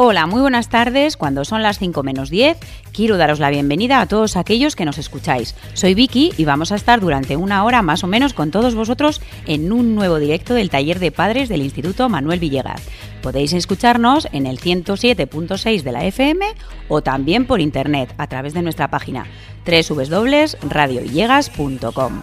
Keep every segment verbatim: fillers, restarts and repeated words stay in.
Hola, muy buenas tardes. Cuando son las cinco menos diez, quiero daros la bienvenida a todos aquellos que nos escucháis. Soy Vicky y vamos a estar durante una hora más o menos con todos vosotros en un nuevo directo del taller de padres del Instituto Manuel Villegas. Podéis escucharnos en el ciento siete punto seis de la F M o también por internet a través de nuestra página doble u doble u doble u punto radio villegas punto com.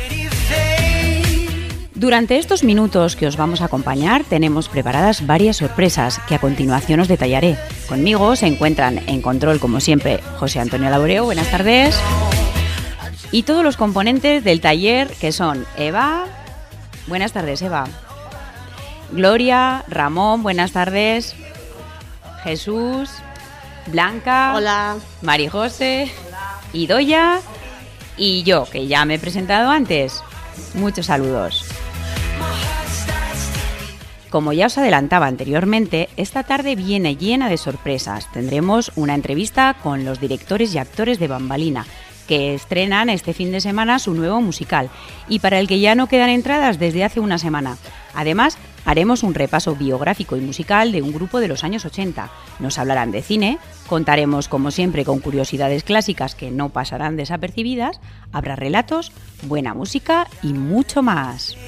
Durante estos minutos que os vamos a acompañar tenemos preparadas varias sorpresas que a continuación os detallaré. Conmigo se encuentran en control, como siempre, José Antonio Laboreo, buenas tardes. Y todos los componentes del taller, que son Eva, buenas tardes Eva. Gloria, Ramón, buenas tardes. Jesús, Blanca, hola. Marijose, Idoia y yo, que ya me he presentado antes. Muchos saludos. Como ya os adelantaba anteriormente, esta tarde viene llena de sorpresas. Tendremos una entrevista con los directores y actores de Bambalina, que estrenan este fin de semana su nuevo musical y para el que ya no quedan entradas desde hace una semana. Además, haremos un repaso biográfico y musical de un grupo de los años ochenta. Nos hablarán de cine, contaremos como siempre con curiosidades clásicas que no pasarán desapercibidas, habrá relatos, buena música y mucho más.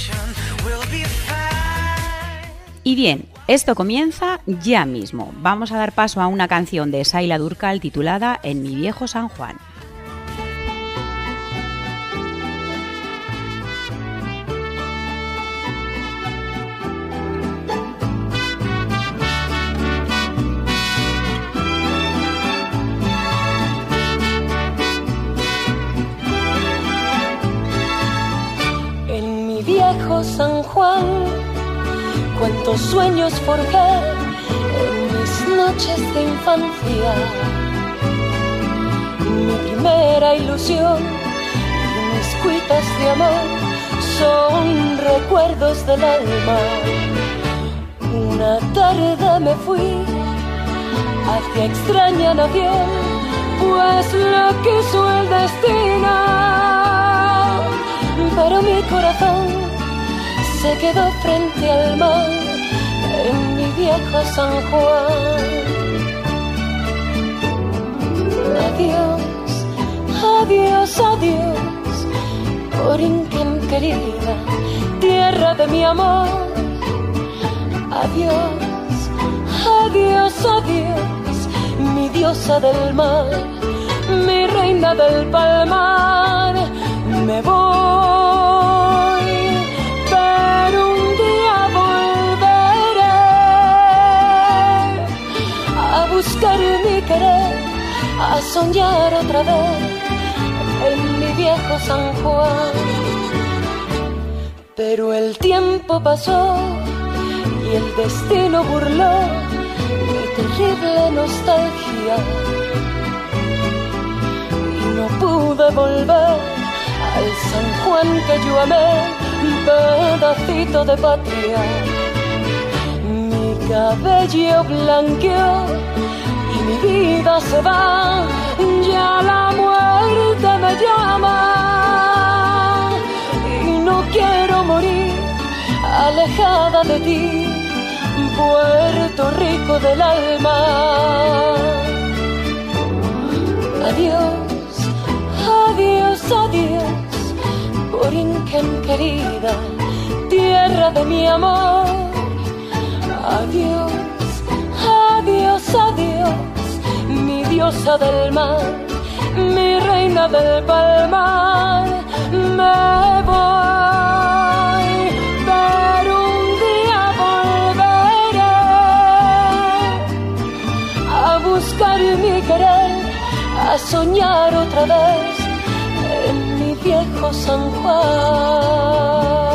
Y bien, esto comienza ya mismo. Vamos a dar paso a una canción de Saila Durcal titulada En mi viejo San Juan. En mi viejo San Juan, cuántos sueños forjé en mis noches de infancia. Mi primera ilusión y mis cuitas de amor son recuerdos del alma. Una tarde me fui hacia extraña nación, pues lo quiso el destino. Pero mi corazón se quedó frente al mar en mi viejo San Juan. Adiós, adiós, adiós, Borinquen querida, tierra de mi amor. Adiós, adiós, adiós, mi diosa del mar, mi reina del palmar. Me voy, pero un día volveré a buscar mi querer, a soñar otra vez en mi viejo San Juan. Pero el tiempo pasó y el destino burló mi terrible nostalgia y no pude volver al San Juan que yo amé, pedacito de patria. Mi cabello blanqueó y mi vida se va, ya la muerte me llama. Y no quiero morir alejada de ti, Puerto Rico del alma. Adiós, adiós, adiós, Borinquen querida, tierra de mi amor. Adiós, adiós, adiós, mi diosa del mar, mi reina del palmar. Me voy, pero un día volveré a buscar mi querer, a soñar otra vez en mi viejo San Juan.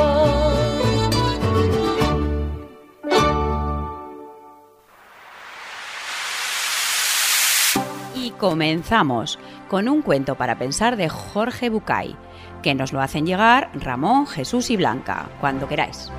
Y comenzamos con un cuento para pensar de Jorge Bucay, que nos lo hacen llegar Ramón, Jesús y Blanca, cuando queráis.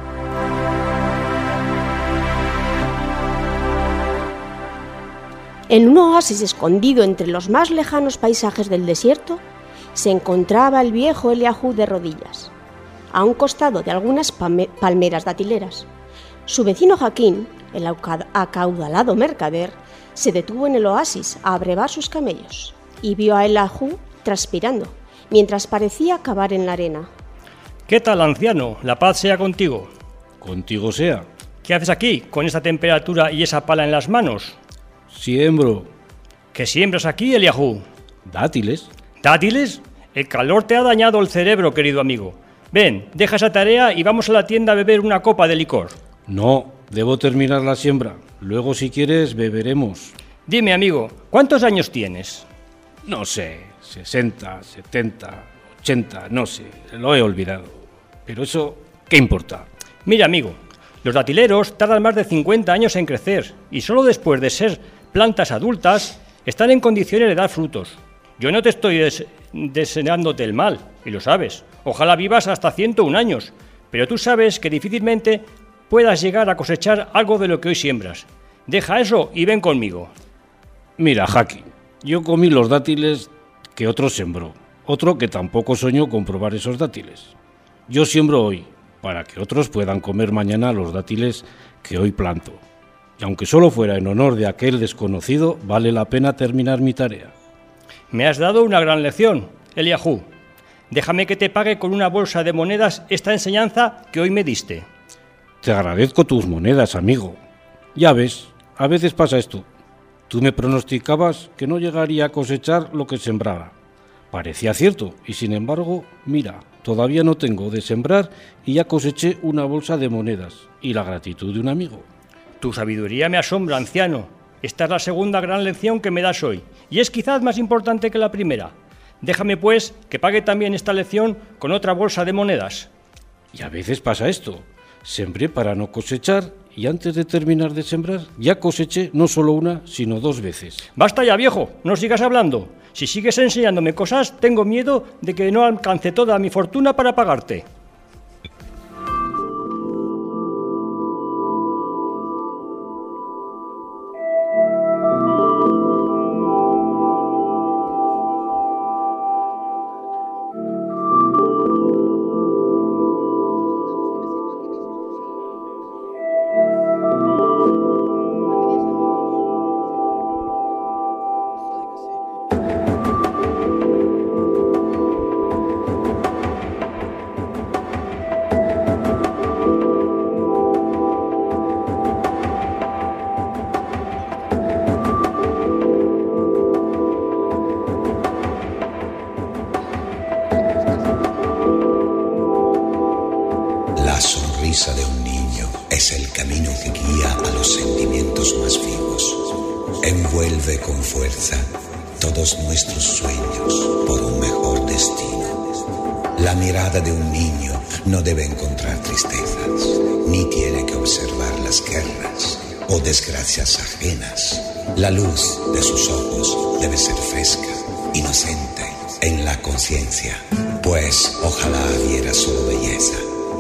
En un oasis escondido entre los más lejanos paisajes del desierto, se encontraba el viejo Eliahu de rodillas, a un costado de algunas palmeras datileras. Su vecino Jaquín, El acaudalado mercader se detuvo en el oasis a abrevar sus camellos y vio a Eliahu transpirando, mientras parecía cavar en la arena. ¿Qué tal, anciano? La paz sea contigo. Contigo sea. ¿Qué haces aquí, con esa temperatura y esa pala en las manos? Siembro. ¿Qué siembras aquí, Eliahu? Dátiles. ¿Dátiles? El calor te ha dañado el cerebro, querido amigo. Ven, deja esa tarea y vamos a la tienda a beber una copa de licor. No, debo terminar la siembra. Luego, si quieres, beberemos. Dime, amigo, ¿cuántos años tienes? No sé, sesenta, setenta, ochenta, no sé, lo he olvidado. Pero eso, ¿qué importa? Mira, amigo, los datileros tardan más de cincuenta años en crecer y solo después de ser plantas adultas están en condiciones de dar frutos. Yo no te estoy des- deseándote el mal, y lo sabes. Ojalá vivas hasta ciento un años, pero tú sabes que difícilmente puedas llegar a cosechar algo de lo que hoy siembras. Deja eso y ven conmigo. Mira, Jaki, yo comí los dátiles que otro sembró, otro que tampoco soñó con probar esos dátiles. Yo siembro hoy, para que otros puedan comer mañana los dátiles que hoy planto. Y aunque solo fuera en honor de aquel desconocido, vale la pena terminar mi tarea. Me has dado una gran lección, Eliahu. Déjame que te pague con una bolsa de monedas esta enseñanza que hoy me diste. Te agradezco tus monedas, amigo. Ya ves, a veces pasa esto. Tú me pronosticabas que no llegaría a cosechar lo que sembraba. Parecía cierto, y sin embargo, mira, todavía no tengo de sembrar y ya coseché una bolsa de monedas y la gratitud de un amigo. Tu sabiduría me asombra, anciano. Esta es la segunda gran lección que me das hoy, y es quizás más importante que la primera. Déjame, pues, que pague también esta lección con otra bolsa de monedas. Y a veces pasa esto. Sembré para no cosechar y antes de terminar de sembrar ya coseché no solo una, sino dos veces. Basta ya, viejo, no sigas hablando. Si sigues enseñándome cosas, tengo miedo de que no alcance toda mi fortuna para pagarte. La sonrisa de un niño es el camino que guía a los sentimientos más vivos. Envuelve con fuerza todos nuestros sueños por un mejor destino. La mirada de un niño no debe encontrar tristezas, ni tiene que observar las guerras o desgracias ajenas. La luz de sus ojos debe ser fresca, inocente, en la conciencia, pues ojalá viera solo belleza.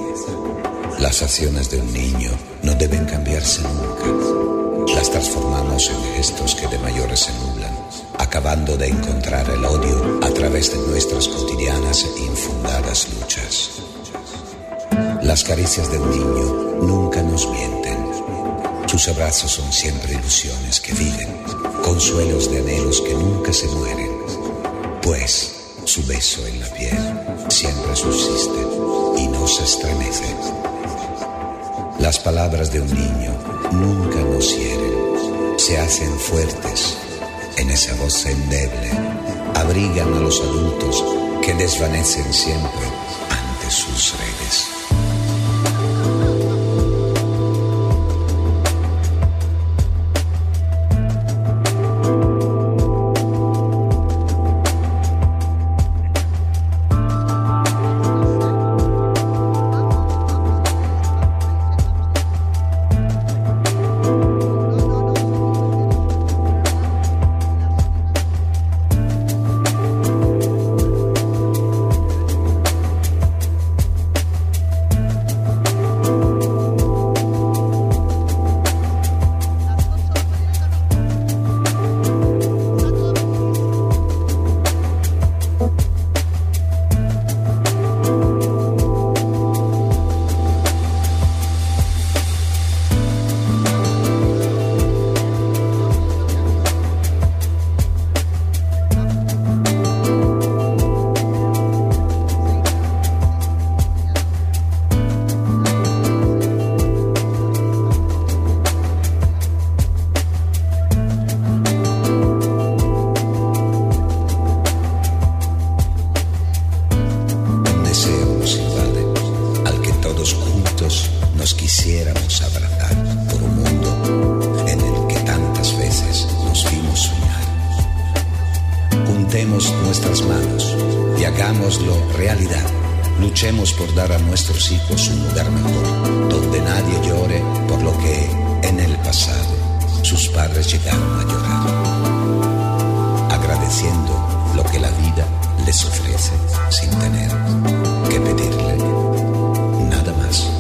Las acciones de un niño no deben cambiarse nunca. Las transformamos en gestos que de mayores se nublan, acabando de encontrar el odio a través de nuestras cotidianas e infundadas luchas. Las caricias de un niño nunca nos mienten. Sus abrazos son siempre ilusiones que viven, consuelos de anhelos que nunca se mueren, pues su beso en la piel siempre subsiste y no se estremece. Las palabras de un niño nunca nos hieren, se hacen fuertes en esa voz endeble, abrigan a los adultos que desvanecen siempre ante sus redes. Juntemos nuestras manos y hagámoslo realidad. Luchemos por dar a nuestros hijos un lugar mejor, donde nadie llore por lo que en el pasado sus padres llegaron a llorar, agradeciendo lo que la vida les ofrece sin tener que pedirle nada más.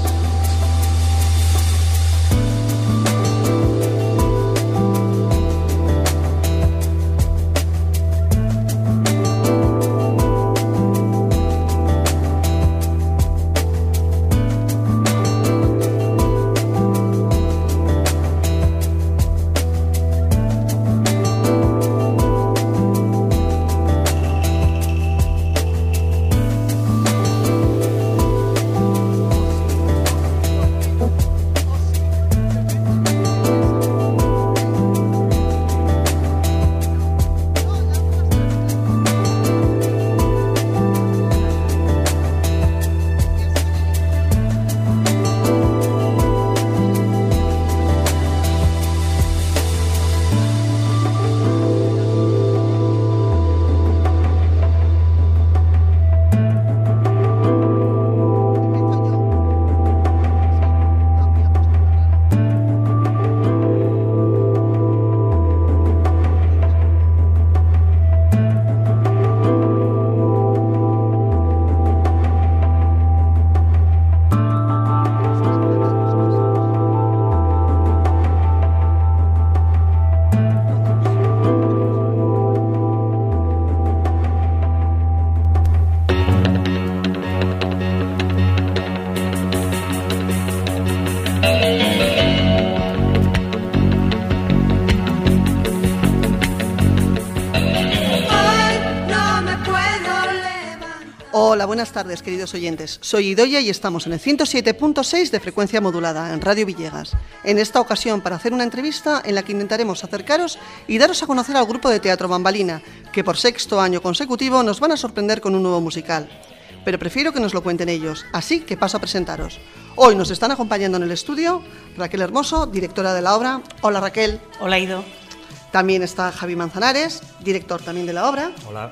Hola, buenas tardes, queridos oyentes. Soy Idoia y estamos en el ciento siete punto seis de frecuencia modulada, en Radio Villegas. En esta ocasión para hacer una entrevista en la que intentaremos acercaros y daros a conocer al grupo de teatro Bambalina, que por sexto año consecutivo nos van a sorprender con un nuevo musical. Pero prefiero que nos lo cuenten ellos, así que paso a presentaros. Hoy nos están acompañando en el estudio Raquel Hermoso, directora de la obra. Hola, Raquel. Hola, Ido. También está Javi Manzanares, director también de la obra. Hola.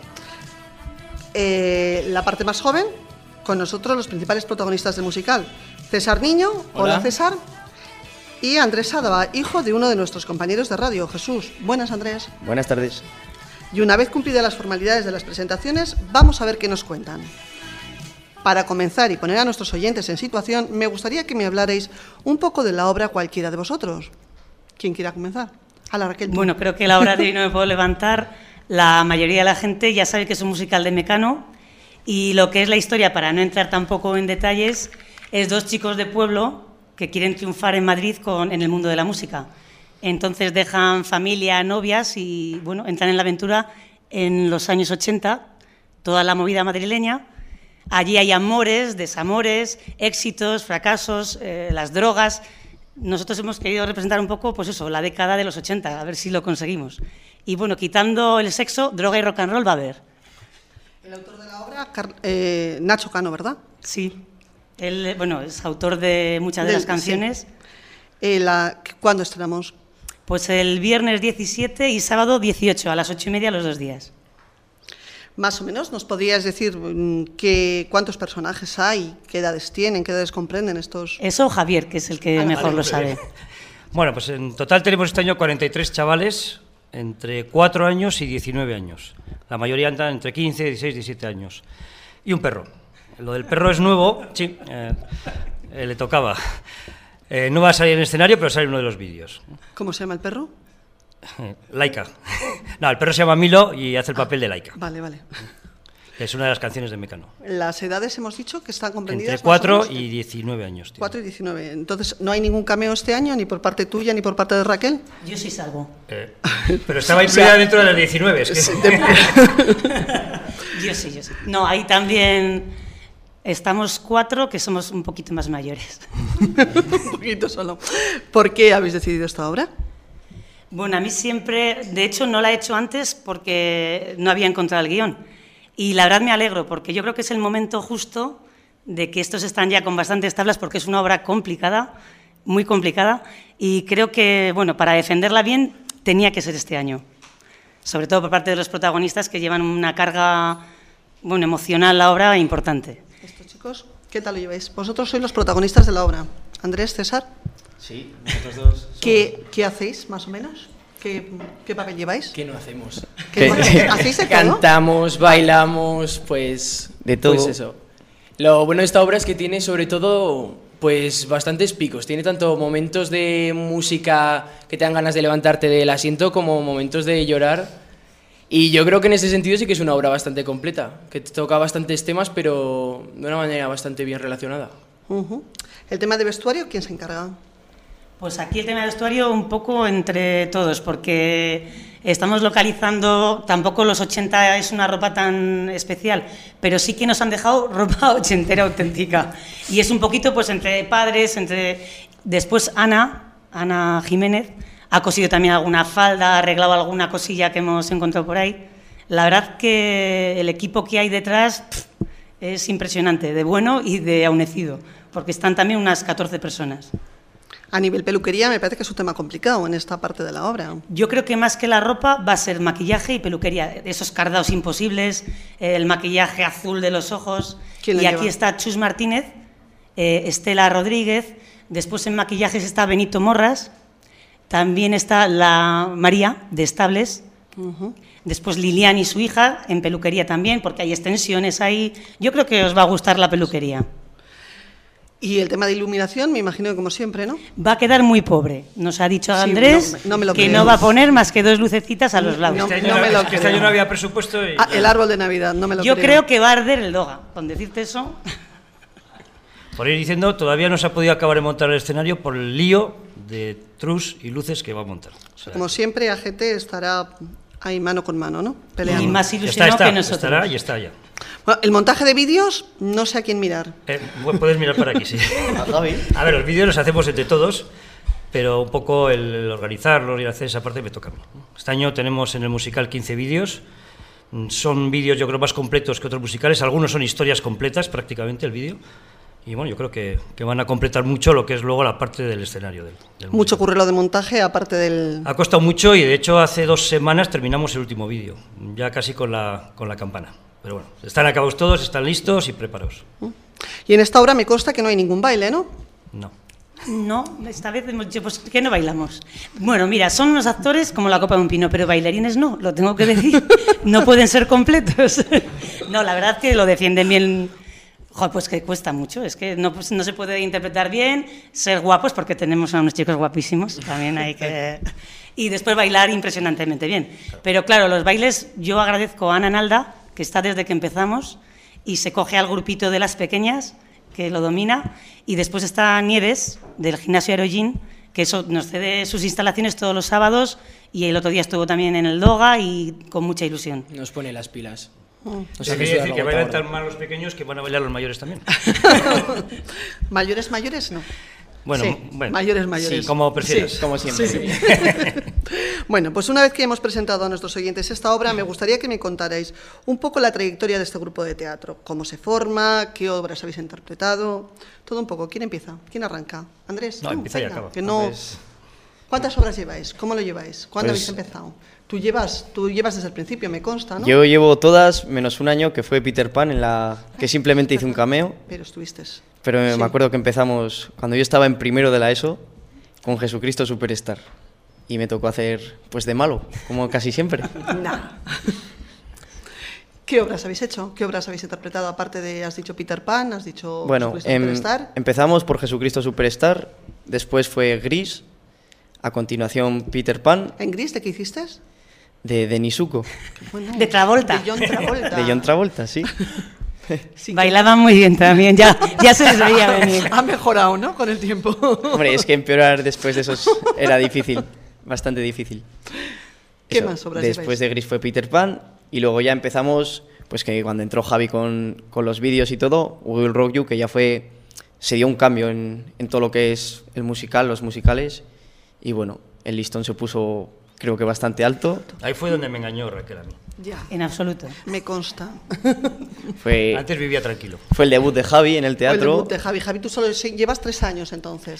Eh, la parte más joven, con nosotros los principales protagonistas del musical. César Niño. Hola, Hola César. Y Andrés Sadaba, hijo de uno de nuestros compañeros de radio, Jesús. Buenas, Andrés. Buenas tardes. Y una vez cumplidas las formalidades de las presentaciones, vamos a ver qué nos cuentan. Para comenzar y poner a nuestros oyentes en situación, me gustaría que me hablarais un poco de la obra cualquiera de vosotros. ¿Quién quiera comenzar? A la Raquel. Bueno, creo que la obra de hoy no me puedo levantar. La mayoría de la gente ya sabe que es un musical de Mecano y lo que es la historia, para no entrar tampoco en detalles, es dos chicos de pueblo que quieren triunfar en Madrid con, en el mundo de la música. Entonces dejan familia, novias y bueno, entran en la aventura en los años ochenta, toda la movida madrileña. Allí hay amores, desamores, éxitos, fracasos, eh, las drogas. Nosotros hemos querido representar un poco, pues eso, la década de los ochenta, a ver si lo conseguimos. Y bueno, quitando el sexo, droga y rock and roll va a haber. El autor de la obra, Car eh, Nacho Cano, ¿verdad? Sí. Él, bueno, es autor de muchas de, de las canciones. Sí. Eh, la, ¿Cuándo estrenamos? Pues el viernes diecisiete y sábado dieciocho, a las ocho y media los dos días. Más o menos, ¿nos podrías decir que, cuántos personajes hay, qué edades tienen, qué edades comprenden estos...? Eso Javier, que es el que ah, mejor vale, lo sabe. Bueno, pues en total tenemos este año cuarenta y tres chavales entre cuatro años y diecinueve años. La mayoría andan entre quince, dieciséis, diecisiete años. Y un perro. Lo del perro es nuevo, sí, eh, eh, le tocaba. Eh, no va a salir en escenario, pero sale en uno de los vídeos. ¿Cómo se llama el perro? Laika. No, el perro se llama Milo y hace el papel de Laika. Vale, vale. Es una de las canciones de Mecano. Las edades hemos dicho que están comprendidas... Entre cuatro y diecinueve años. Tío. cuatro y diecinueve. Entonces, ¿no hay ningún cameo este año, ni por parte tuya, ni por parte de Raquel? Yo sí salgo. Eh, pero estaba incluida o sea, dentro de las diecinueve. Es que... sí, de... yo sí, yo sí. No, ahí también estamos cuatro que somos un poquito más mayores. Un poquito solo. ¿Por qué habéis decidido esta obra? Bueno, a mí siempre... De hecho, no la he hecho antes porque no había encontrado el guión. Y la verdad me alegro, porque yo creo que es el momento justo de que estos están ya con bastantes tablas, porque es una obra complicada, muy complicada, y creo que, bueno, para defenderla bien tenía que ser este año. sobre todo por parte de los protagonistas que llevan una carga, bueno, emocional la obra importante. Estos chicos, ¿qué tal lo lleváis? Vosotros sois los protagonistas de la obra. Andrés, César. Sí, nosotros dos. Somos... ¿Qué, ¿Qué hacéis, más o menos? ¿Qué, qué papel lleváis? ¿Qué no hacemos? ¿Qué, ¿Hacéis de todo? Cantamos, bailamos, pues... De todo. Pues eso. Lo bueno de esta obra es que tiene, sobre todo, pues bastantes picos. Tiene tanto momentos de música que te dan ganas de levantarte del asiento como momentos de llorar. Y yo creo que en ese sentido sí que es una obra bastante completa, que toca bastantes temas, pero de una manera bastante bien relacionada. Uh-huh. ¿El tema de vestuario, quién se encarga? Pues aquí el tema de vestuario un poco entre todos, porque estamos localizando, tampoco los ochenta es una ropa tan especial, pero sí que nos han dejado ropa ochentera auténtica. Y es un poquito pues entre padres, entre... Después Ana, Ana Jiménez, ha cosido también alguna falda, ha arreglado alguna cosilla que hemos encontrado por ahí. La verdad que el equipo que hay detrás pff, es impresionante, de bueno y de aunecido, porque están también unas catorce personas. A nivel peluquería me parece que es un tema complicado en esta parte de la obra. Yo creo que más que la ropa va a ser maquillaje y peluquería, esos cardados imposibles, el maquillaje azul de los ojos. ¿Quién lo y lleva? aquí está Chus Martínez, eh, Estela Rodríguez, después en maquillajes está Benito Morras, también está la María de Estables, uh-huh. Después Lilian y su hija en peluquería también, porque hay extensiones ahí. Yo creo que os va a gustar la peluquería. Y el tema de iluminación, me imagino que como siempre, ¿no? Va a quedar muy pobre. Nos ha dicho Sí, Andrés no, no me lo que creo. no va a poner más que dos lucecitas a los lados. No, Este año, no no, me lo es que este creo. año no había presupuesto. Y... Ah, el árbol de Navidad, no me lo Yo creo. creo que va a arder el Doga. Con decirte eso... Por ir diciendo, todavía no se ha podido acabar de montar el escenario por el lío de trus y luces que va a montar. O sea, Como siempre, A G T estará ahí mano con mano, ¿no? Peleando. Y más está, ilusionado está, que nosotros. estará y está ya. Bueno, el montaje de vídeos, no sé a quién mirar. Eh, bueno, puedes mirar para aquí, sí. A ver, los vídeos los hacemos entre todos, pero un poco el, el organizarlos y hacer esa parte me toca a mí. Este año tenemos en el musical quince vídeos. Son vídeos, yo creo, más completos que otros musicales. Algunos son historias completas, prácticamente, el vídeo. Y bueno, yo creo que, que van a completar mucho lo que es luego la parte del escenario del, del Mucho musical. currelo de montaje, aparte del... Ha costado mucho y de hecho hace dos semanas terminamos el último vídeo, ya casi con la, con la campana. Pero bueno, están acabados todos, están listos y preparados. Y en esta obra me consta que no hay ningún baile, ¿no? No. No, esta vez hemos dicho, pues que no bailamos. Bueno, mira, son unos actores como la copa de un pino, pero bailarines no, lo tengo que decir. No pueden ser completos. No, la verdad que lo defienden bien. Joder, pues que cuesta mucho, es que no, pues no se puede interpretar bien, ser guapos, porque tenemos a unos chicos guapísimos, también hay que... Y después bailar impresionantemente bien. Pero claro, los bailes, yo agradezco a Ana Nalda, que está desde que empezamos, y se coge al grupito de las pequeñas, que lo domina, y después está Nieves, del gimnasio Aerogin, que eso nos cede sus instalaciones todos los sábados, y el otro día estuvo también en el Doga, y con mucha ilusión. Nos pone las pilas. O sea, quiere decir que bailan tan mal los pequeños que van a bailar los mayores también. ¿Mayores, mayores? No. Bueno, Sí, bueno, mayores, mayores. sí, como prefieras. Sí, Como siempre. sí, sí. Bueno, pues una vez que hemos presentado a nuestros oyentes esta obra, me gustaría que me contarais un poco la trayectoria de este grupo de teatro. Cómo se forma, qué obras habéis interpretado, todo un poco. ¿Quién empieza? ¿Quién arranca? ¿Andrés? No, ¿Tú? empieza y Venga, acaba. que no... Pues, ¿Cuántas obras lleváis? ¿Cómo lo lleváis? ¿Cuándo Pues- habéis empezado? Tú llevas, tú llevas desde el principio, me consta, ¿no? yo llevo todas menos un año que fue Peter Pan, en la que simplemente hice un cameo, Pero estuviste... pero Sí. me acuerdo que empezamos cuando yo estaba en primero de la ESO con Jesucristo Superstar y me tocó hacer pues de malo, como casi siempre. Nah. ¿Qué obras habéis hecho? ¿Qué obras habéis interpretado? Aparte de, has dicho Peter Pan, has dicho Bueno, Jesucristo em, Superstar. empezamos por Jesucristo Superstar, después fue Gris, a continuación Peter Pan, ¿En Gris de qué hiciste? de, de Nisuko, Bueno, De Travolta. De John Travolta. de John Travolta, sí. Sí, que- Bailaban muy bien también, ya, ya se les veía venir. Ha mejorado, ¿no? Con el tiempo. Hombre, es que empeorar después de esos era difícil, bastante difícil. ¿Qué Eso, más obras Después lleváis? de Gris fue Peter Pan y luego ya empezamos, pues que cuando entró Javi con, con los vídeos y todo, Will Rock You, que ya fue, se dio un cambio en, en todo lo que es el musical, los musicales, y bueno, el listón se puso creo que bastante alto. Ahí fue donde me engañó Raquel a mí. Ya, En absoluto. me consta. Fue, Antes vivía tranquilo. fue el debut de Javi en el Fue el teatro. debut de Javi. Javi, tú solo se- llevas tres años entonces.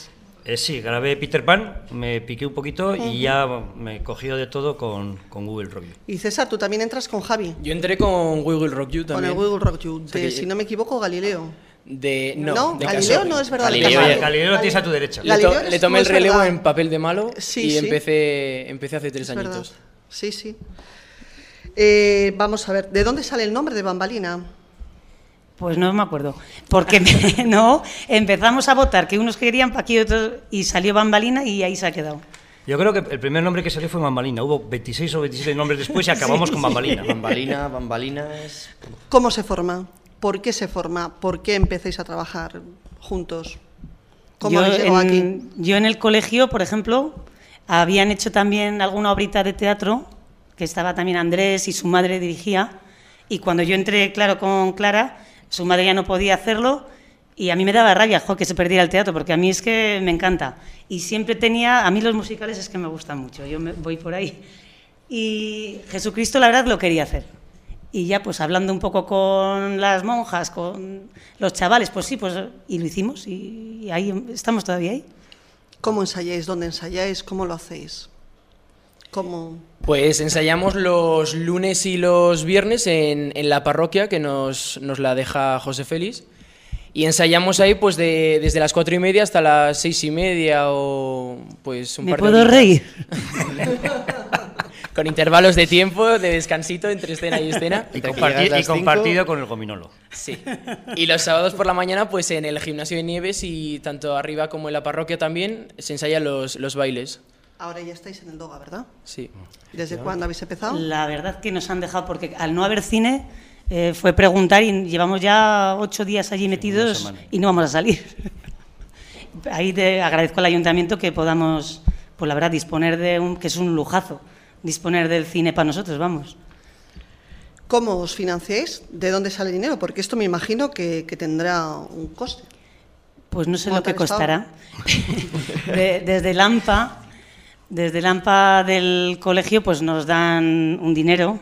Eh, sí, grabé Peter Pan, me piqué un poquito uh-huh. y ya me he cogido de todo con, con We Will Rock You. Y César, tú también entras con Javi. Yo entré con We Will Rock You también. Con el We Will Rock You, de, o sea que... si no me equivoco, Galileo. De, no, no de Galileo no es verdad. Galileo, Galileo, Galileo lo tienes a tu derecha. Le, to, le tomé el relevo en papel de malo sí, y sí. empecé, empecé hace tres es añitos. Verdad. Sí, sí. Eh, vamos a ver, ¿de dónde sale el nombre de Bambalina? Pues no me acuerdo, porque me, no, empezamos a votar que unos querían pa' aquí otros y salió Bambalina y ahí se ha quedado. Yo creo que el primer nombre que salió fue Bambalina. Hubo veintiséis o veintisiete nombres después y acabamos sí, con Bambalina. Sí. Bambalina, Bambalinas... ¿Cómo se forma? ¿Por qué se forma? ¿Por qué empecéis a trabajar juntos? ¿Cómo yo, llegó en, aquí? Yo en el colegio, por ejemplo, habían hecho también alguna obrita de teatro, que estaba también Andrés y su madre dirigía, y cuando yo entré, claro, con Clara, su madre ya no podía hacerlo, y a mí me daba rabia, jo, que se perdiera el teatro, porque a mí es que me encanta. Y siempre tenía, a mí los musicales es que me gustan mucho, yo me voy por ahí. Y Jesucristo, la verdad, lo quería hacer. Y ya, pues hablando un poco con las monjas, con los chavales, pues sí, pues y lo hicimos, y, y ahí estamos todavía ahí. ¿Cómo ensayáis? ¿Dónde ensayáis? ¿Cómo lo hacéis? ¿Cómo...? Pues ensayamos los lunes y los viernes en, en la parroquia, que nos, nos la deja José Félix, y ensayamos ahí pues de, desde las cuatro y media hasta las seis y media o pues un ¿Me par puedo de horitas. reír? Con intervalos de tiempo, de descansito entre escena y escena. Y, comparti y compartido con el gominolo. Sí. Y los sábados por la mañana, pues en el gimnasio de Nieves y tanto arriba como en la parroquia también se ensayan los, los bailes. Ahora ya estáis en el Doga, ¿verdad? Sí. ¿Desde cuándo habéis empezado? La verdad que nos han dejado, porque al no haber cine, eh, fue preguntar y llevamos ya ocho días allí metidos sí, y no vamos a salir. Ahí te agradezco al ayuntamiento que podamos, pues la verdad, disponer de un, que es un lujazo, disponer del cine para nosotros, vamos. ¿Cómo os financiáis? ¿De dónde sale el dinero? Porque esto me imagino que, que tendrá un coste. Pues no sé lo que costará. de, desde el AMPA, desde el AMPA del colegio, pues nos dan un dinero.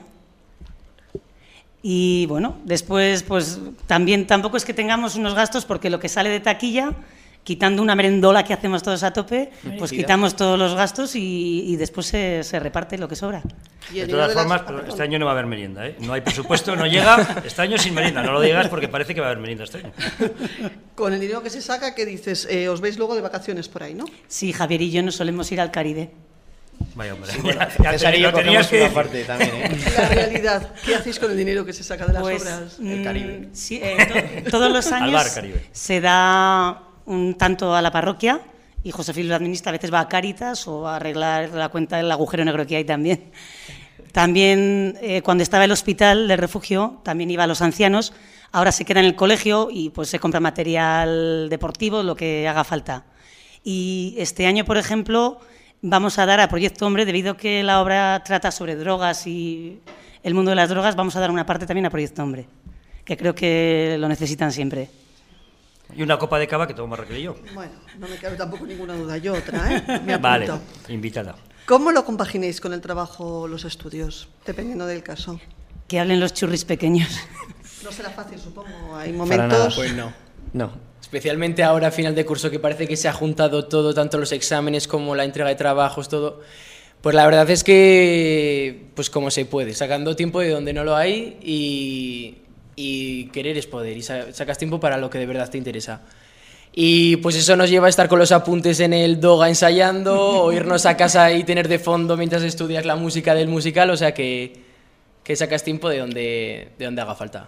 Y bueno, después, pues también tampoco es que tengamos unos gastos, porque lo que sale de taquilla, quitando una merendola que hacemos todos a tope, pues quitamos todos los gastos y, y después se, se reparte lo que sobra. De todas formas, este año no va a haber merienda, ¿eh? No hay presupuesto, no llega, este año sin merienda, no lo digas porque parece que va a haber merienda este año. Con el dinero que se saca, ¿qué dices? Eh, os veis luego de vacaciones por ahí, ¿no? Sí, Javier y yo nos solemos ir al Caribe. Vaya hombre, sí, bueno, ya, ya te, lo tenías que... una parte también, ¿eh? La realidad, ¿qué hacéis con el dinero que se saca de las pues, obras? El Caribe. Sí, eh, to todos los años bar, Caribe. Se da un tanto a la parroquia y Josefina lo administra, a veces va a Cáritas o a arreglar la cuenta del agujero negro que hay también. También eh, cuando estaba el hospital de refugio, también iba a los ancianos, ahora se queda en el colegio y pues se compra material deportivo, lo que haga falta. Y este año, por ejemplo, vamos a dar a Proyecto Hombre, debido a que la obra trata sobre drogas y el mundo de las drogas, vamos a dar una parte también a Proyecto Hombre, que creo que lo necesitan siempre. Y una copa de cava que tomo más que yo. Bueno, no me cabe tampoco ninguna duda. Yo otra, ¿eh? Me apunto. Vale, invitada. ¿Cómo lo compaginéis con el trabajo o los estudios? Dependiendo del caso. Que hablen los churris pequeños. No será fácil, supongo. Hay momentos... Para nada, pues no. No. Especialmente ahora a final de curso, que parece que se ha juntado todo, tanto los exámenes como la entrega de trabajos, todo. Pues la verdad es que, pues como se puede, sacando tiempo de donde no lo hay y... y querer es poder, y sacas tiempo para lo que de verdad te interesa. Y pues eso nos lleva a estar con los apuntes en el Doga ensayando, o irnos a casa y tener de fondo mientras estudias la música del musical, o sea que, que sacas tiempo de donde, de donde haga falta.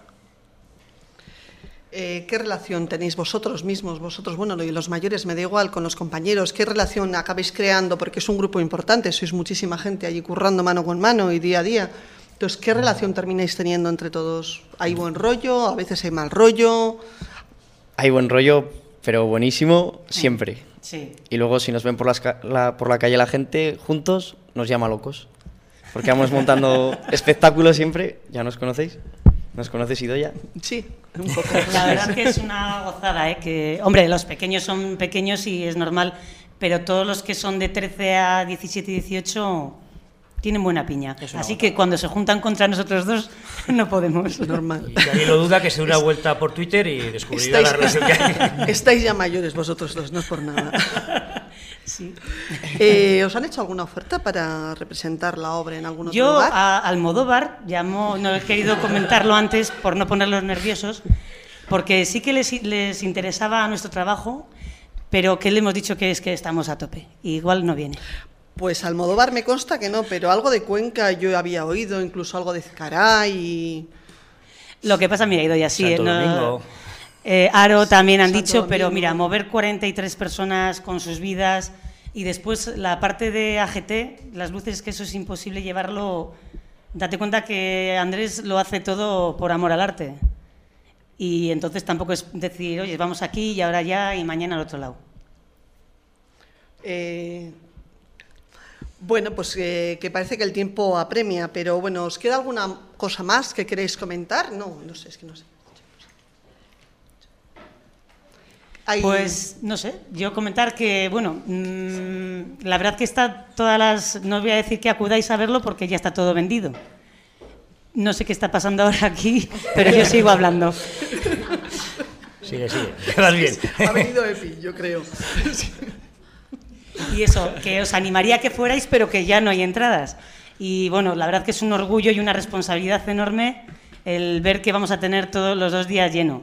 Eh, ¿Qué relación tenéis vosotros mismos, vosotros, bueno, y los mayores, me da igual, con los compañeros? ¿Qué relación acabáis creando? Porque es un grupo importante, sois muchísima gente allí currando mano con mano y día a día. Entonces, ¿qué relación termináis teniendo entre todos? ¿Hay buen rollo? ¿A veces hay mal rollo? Hay buen rollo, pero buenísimo siempre. Sí. Y luego, si nos ven por, las, la, por la calle la gente juntos, nos llama locos. Porque vamos montando espectáculos siempre. ¿Ya nos conocéis? ¿Nos conoces, Idoia? Sí, un poco. La verdad que es una gozada, ¿eh? Que, hombre, los pequeños son pequeños y es normal, pero todos los que son de trece a diecisiete y dieciocho... tienen buena piña, así que cuando se juntan contra nosotros dos no podemos. Normal. Y si alguien lo duda, que se dé una vuelta por Twitter y descubrirá la relación que hay. Estáis ya mayores vosotros dos, no es por nada. Sí. Eh, ¿Os han hecho alguna oferta para representar la obra en algún otro Yo lugar? a Almodóvar llamó, no he querido comentarlo antes por no ponerlos nerviosos, porque sí que les, les interesaba nuestro trabajo, pero que le hemos dicho que es que estamos a tope. Igual no viene. Pues Almodóvar me consta que no, pero algo de Cuenca yo había oído, incluso algo de Zcaray y... Lo que pasa, mira, he ido ya así. Santo no, Domingo. Eh, Aro también han Santo dicho, Domingo. pero mira, mover cuarenta y tres personas con sus vidas y después la parte de A G T, las luces, que eso es imposible llevarlo. Date cuenta que Andrés lo hace todo por amor al arte. Y entonces tampoco es decir, oye, vamos aquí y ahora ya y mañana al otro lado. Eh, bueno, pues eh, que parece que el tiempo apremia, pero bueno, ¿os queda alguna cosa más que queréis comentar? No, no sé, es que no sé. Hay... Pues no sé, yo comentar que, bueno, mmm, la verdad que está todas las... No os voy a decir que acudáis a verlo porque ya está todo vendido. No sé qué está pasando ahora aquí, pero yo sigo hablando. Sigue, sigue, vas bien. Ha venido Epi, yo creo. Y eso, que os animaría a que fuerais, pero que ya no hay entradas. Y bueno, la verdad que es un orgullo y una responsabilidad enorme el ver que vamos a tener todos los dos días lleno.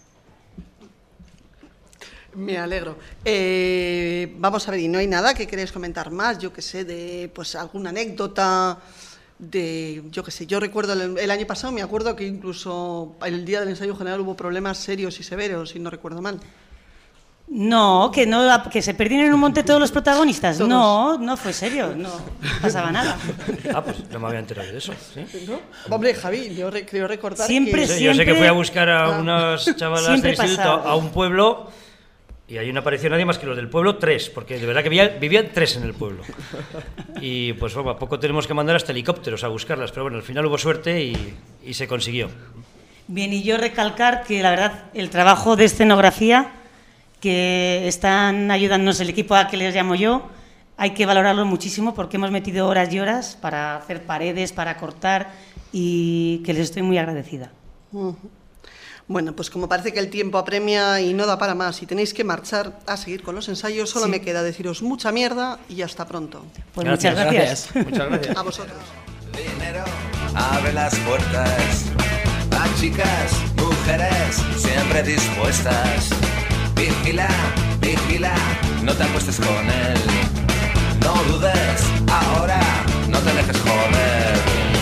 Me alegro. Eh, vamos a ver, ¿y no hay nada que queréis comentar más? Yo qué sé, de pues alguna anécdota, de, yo qué sé, yo recuerdo el, el año pasado, me acuerdo que incluso el día del ensayo general hubo problemas serios y severos, si no recuerdo mal. No, que no, que se perdieron en un monte todos los protagonistas. Todos. No, no fue serio, no pasaba nada. Ah, pues no me había enterado de eso. ¿Sí? ¿No? Hombre, Javi, yo re, creo recordar Siempre, que... Sí, yo sé que fui a buscar a Ah. unas chavalas Siempre del instituto pasaba. a un pueblo y ahí no apareció nadie más que los del pueblo, tres, porque de verdad que vivían, vivían tres en el pueblo. Y pues bueno, a poco tenemos que mandar hasta helicópteros a buscarlas, pero bueno, al final hubo suerte y, y se consiguió. Bien, y yo recalcar que la verdad el trabajo de escenografía que están ayudándonos el equipo a que les llamo yo, hay que valorarlo muchísimo porque hemos metido horas y horas para hacer paredes, para cortar y que les estoy muy agradecida. Uh-huh. Bueno, pues como parece que el tiempo apremia y no da para más y tenéis que marchar a seguir con los ensayos, solo Sí. me queda deciros mucha mierda y hasta pronto. Pues Gracias, muchas gracias. Gracias. Muchas gracias. A vosotros. Dinero abre las puertas a chicas, mujeres siempre dispuestas. Vigila, vigila, no te acuestes con él. No dudes, ahora no te dejes joder.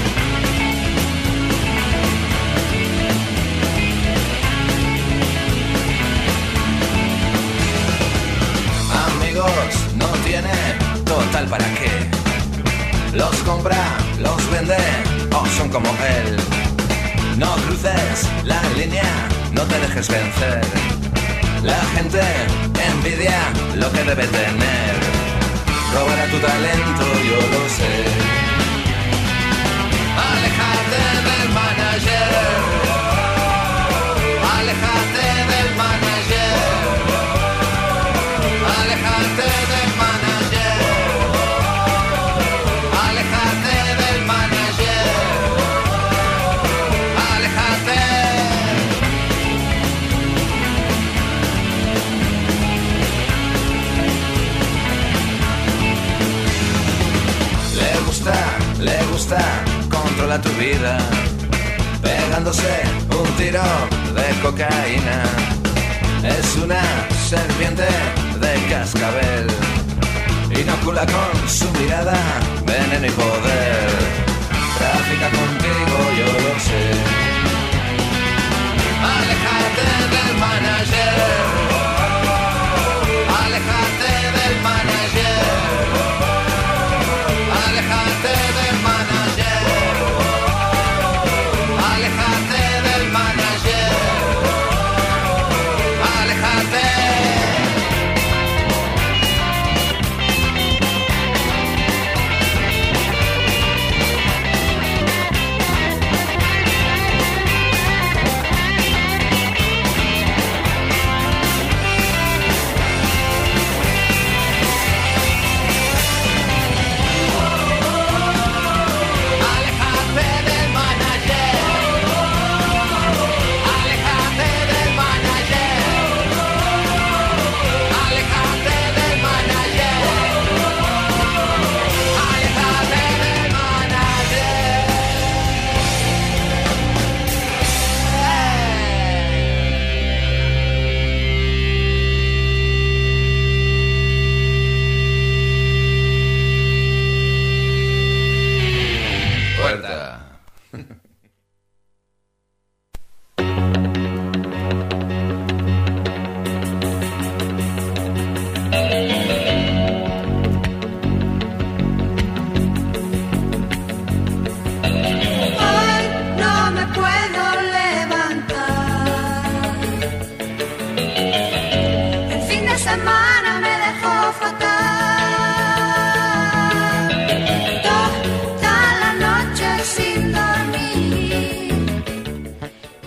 Amigos, no tiene total para qué. Los compra, los vende o son como él. No cruces la línea, no te dejes vencer. La gente envidia lo que debe tener. Robará tu talento, yo lo sé. Aléjate del manager. Aléjate del manager. Aléjate del manager. Aléjate del manager. Aléjate. Le gusta, le gusta, controla tu vida, pegándose un tiro de cocaína. Es una serpiente de cascabel, inocula con su mirada veneno y poder. Trafica contigo, yo lo sé. Aléjate del manager. Aléjate del manager. Aléjate del manager. Aléjate del manager. Aléjate.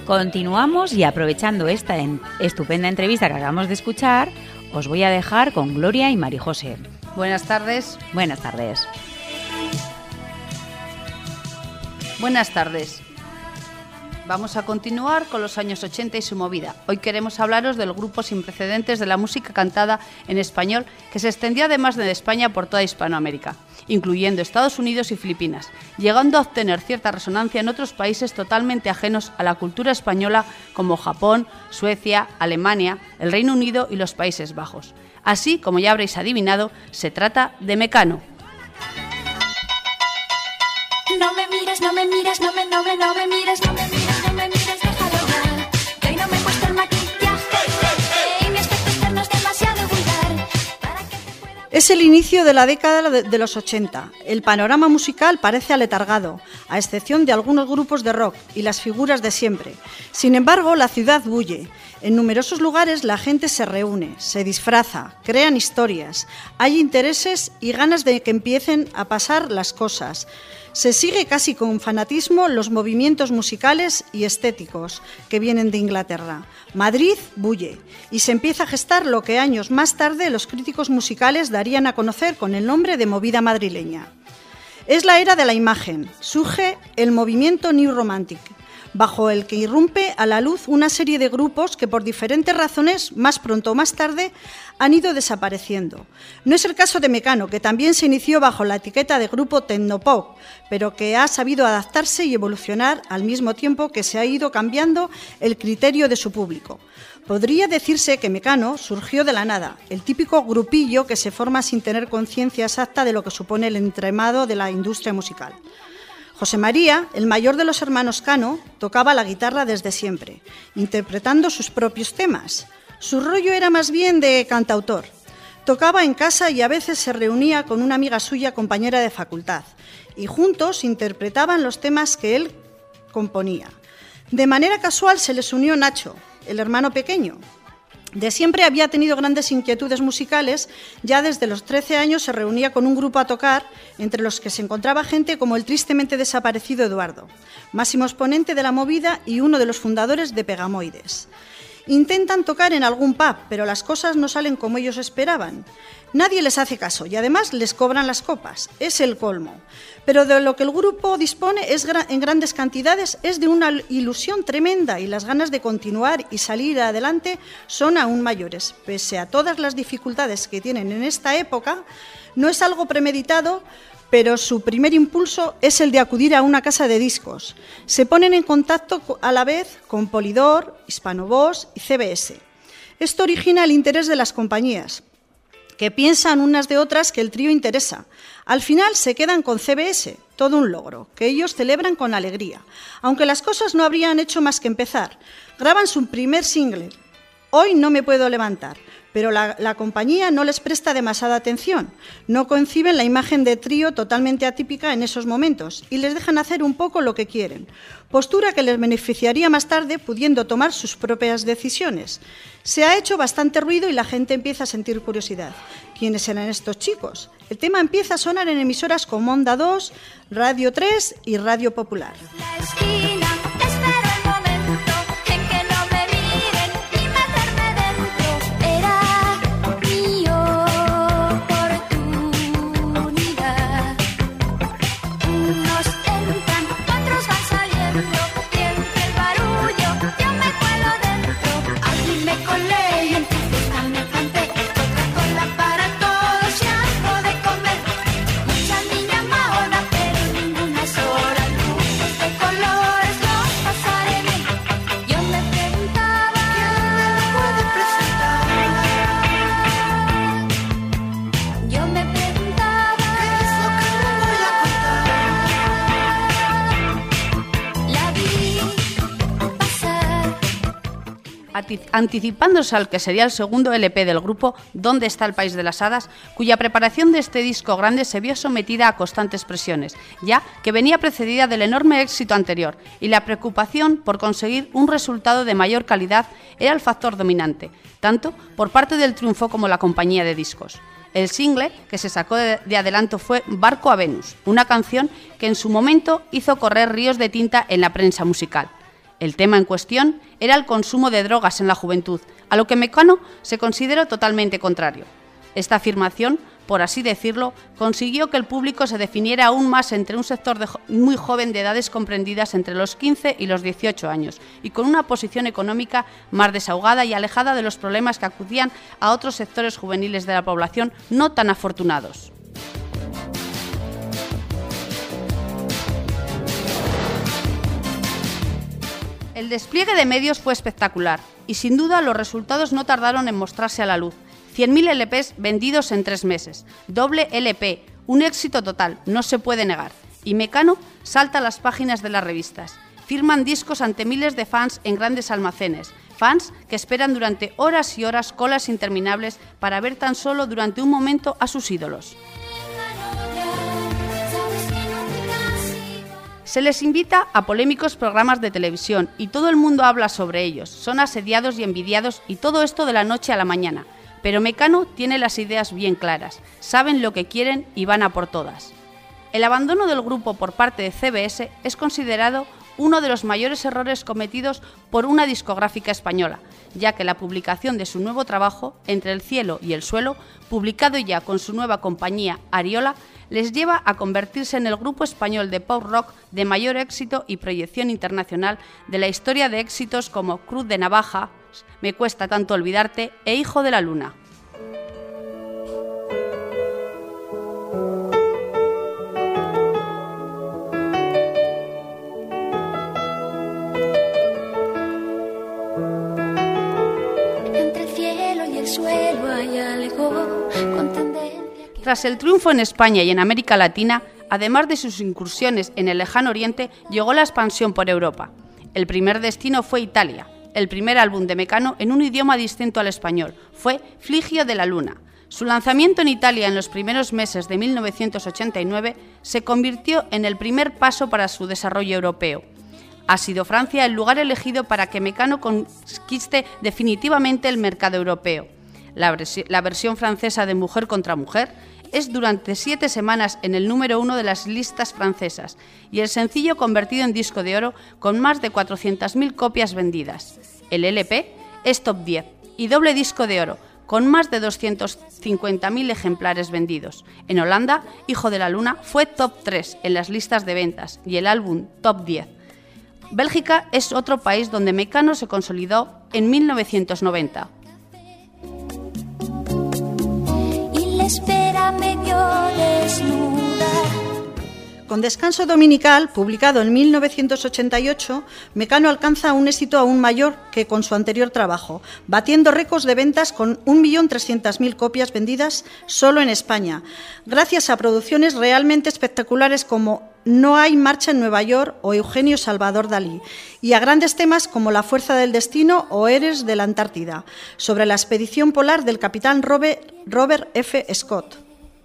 Continuamos y aprovechando esta en- estupenda entrevista que acabamos de escuchar, os voy a dejar con Gloria y María José. Buenas tardes. Buenas tardes. Buenas tardes. Vamos a continuar con los años ochenta y su movida. Hoy queremos hablaros del grupo sin precedentes de la música cantada en español que se extendió además de España por toda Hispanoamérica, incluyendo Estados Unidos y Filipinas, llegando a obtener cierta resonancia en otros países totalmente ajenos a la cultura española como Japón, Suecia, Alemania, el Reino Unido y los Países Bajos. Así, como ya habréis adivinado, se trata de Mecano. No me mires, no me mires, no me, no me, no me mires, no me mires, no me mires, déjalo ya. Que hoy no me he puesto el maquillaje y mi aspecto externo es demasiado vulgar. Es el inicio de la década de, de los ochenta. El panorama musical parece aletargado, a excepción de algunos grupos de rock y las figuras de siempre. Sin embargo, la ciudad bulle. En numerosos lugares la gente se reúne, se disfraza, crean historias, hay intereses y ganas de que empiecen a pasar las cosas. Se sigue casi con fanatismo los movimientos musicales y estéticos que vienen de Inglaterra. Madrid bulle y se empieza a gestar lo que años más tarde los críticos musicales darían a conocer con el nombre de movida madrileña. Es la era de la imagen, surge el movimiento New Romantic, bajo el que irrumpe a la luz una serie de grupos que por diferentes razones, más pronto o más tarde, han ido desapareciendo. No es el caso de Mecano, que también se inició bajo la etiqueta de grupo tecnopop, pero que ha sabido adaptarse y evolucionar al mismo tiempo que se ha ido cambiando el criterio de su público. Podría decirse que Mecano surgió de la nada, el típico grupillo que se forma sin tener conciencia exacta de lo que supone el entramado de la industria musical. José María, el mayor de los hermanos Cano, tocaba la guitarra desde siempre, interpretando sus propios temas. Su rollo era más bien de cantautor. Tocaba en casa y a veces se reunía con una amiga suya, compañera de facultad, y juntos interpretaban los temas que él componía. De manera casual se les unió Nacho, el hermano pequeño. De siempre había tenido grandes inquietudes musicales, ya desde los trece años se reunía con un grupo a tocar, entre los que se encontraba gente como el tristemente desaparecido Eduardo, máximo exponente de la movida y uno de los fundadores de Pegamoides. Intentan tocar en algún pub, pero las cosas no salen como ellos esperaban. Nadie les hace caso y además les cobran las copas. Es el colmo. Pero de lo que el grupo dispone es gra- en grandes cantidades es de una ilusión tremenda y las ganas de continuar y salir adelante son aún mayores. Pese a todas las dificultades que tienen en esta época, no es algo premeditado, pero su primer impulso es el de acudir a una casa de discos. Se ponen en contacto a la vez con Polydor, Hispanovoz y C B S. Esto origina el interés de las compañías, que piensan unas de otras que el trío interesa. Al final se quedan con C B S, todo un logro, que ellos celebran con alegría. Aunque las cosas no habrían hecho más que empezar. Graban su primer single, Hoy no me puedo levantar, pero la, la compañía no les presta demasiada atención. No conciben la imagen de trío totalmente atípica en esos momentos y les dejan hacer un poco lo que quieren. Postura que les beneficiaría más tarde pudiendo tomar sus propias decisiones. Se ha hecho bastante ruido y la gente empieza a sentir curiosidad. ¿Quiénes eran estos chicos? El tema empieza a sonar en emisoras como Onda dos, Radio tres y Radio Popular. La esquina, espero el momento en que no me miren y meterme dentro. Era mi oportunidad. Unos entran, otros van saliendo y entre el barullo yo me cuelo dentro. Aquí me colé y en tu fiesta me planté. Coca-Cola para todos y algo de comer. Muchas niñas maonas, pero ninguna sola. Luces de colores los pasaré bien. Yo me preguntaba ¿quién me puede presentar? Yo me preguntaba ¿qué es lo que me voy a contar? La vi pasar. Ati- Anticipándose al que sería el segundo L P del grupo ¿Dónde está el país de las hadas?, cuya preparación de este disco grande se vio sometida a constantes presiones, ya que venía precedida del enorme éxito anterior, y la preocupación por conseguir un resultado de mayor calidad era el factor dominante, tanto por parte del triunfo como la compañía de discos. El single que se sacó de, de adelanto fue Barco a Venus, una canción que en su momento hizo correr ríos de tinta en la prensa musical. El tema en cuestión era el consumo de drogas en la juventud, a lo que Mecano se consideró totalmente contrario. Esta afirmación, por así decirlo, consiguió que el público se definiera aún más entre un sector de jo- muy joven de edades comprendidas entre los quince y los dieciocho años, y con una posición económica más desahogada y alejada de los problemas que acudían a otros sectores juveniles de la población no tan afortunados. El despliegue de medios fue espectacular y sin duda los resultados no tardaron en mostrarse a la luz. cien mil L Pes vendidos en tres meses, doble L P, un éxito total, no se puede negar. Y Mecano salta a las páginas de las revistas. Firman discos ante miles de fans en grandes almacenes, fans que esperan durante horas y horas colas interminables para ver tan solo durante un momento a sus ídolos. Se les invita a polémicos programas de televisión y todo el mundo habla sobre ellos. Son asediados y envidiados y todo esto de la noche a la mañana. Pero Mecano tiene las ideas bien claras, saben lo que quieren y van a por todas. El abandono del grupo por parte de C B S es considerado uno de los mayores errores cometidos por una discográfica española, ya que la publicación de su nuevo trabajo, Entre el cielo y el suelo, publicado ya con su nueva compañía Ariola, les lleva a convertirse en el grupo español de pop rock de mayor éxito y proyección internacional de la historia de éxitos como Cruz de Navaja, Me cuesta tanto olvidarte e Hijo de la Luna. Entre el cielo y el suelo hay algo con tendencia. Tras el triunfo en España y en América Latina, además de sus incursiones en el lejano oriente, llegó la expansión por Europa. El primer destino fue Italia. El primer álbum de Mecano en un idioma distinto al español fue Fligio de la Luna. Su lanzamiento en Italia en los primeros meses de mil novecientos ochenta y nueve se convirtió en el primer paso para su desarrollo europeo. Ha sido Francia el lugar elegido para que Mecano conquiste definitivamente el mercado europeo. La, versi- la versión francesa de Mujer contra Mujer es durante siete semanas en el número uno de las listas francesas y el sencillo convertido en disco de oro con más de cuatrocientas mil copias vendidas. El L P es top diez y doble disco de oro con más de doscientos cincuenta mil ejemplares vendidos. En Holanda, Hijo de la Luna fue top tres en las listas de ventas y el álbum top diez. Bélgica es otro país donde Mecano se consolidó en mil novecientos noventa. Y la espera medio desnuda. Con Descanso Dominical, publicado en mil novecientos ochenta y ocho, Mecano alcanza un éxito aún mayor que con su anterior trabajo, batiendo récords de ventas con un millón trescientas mil copias vendidas solo en España, gracias a producciones realmente espectaculares como No hay marcha en Nueva York o Eugenio Salvador Dalí, y a grandes temas como La fuerza del destino o Eres de la Antártida, sobre la expedición polar del capitán Robert, Robert F. Scott.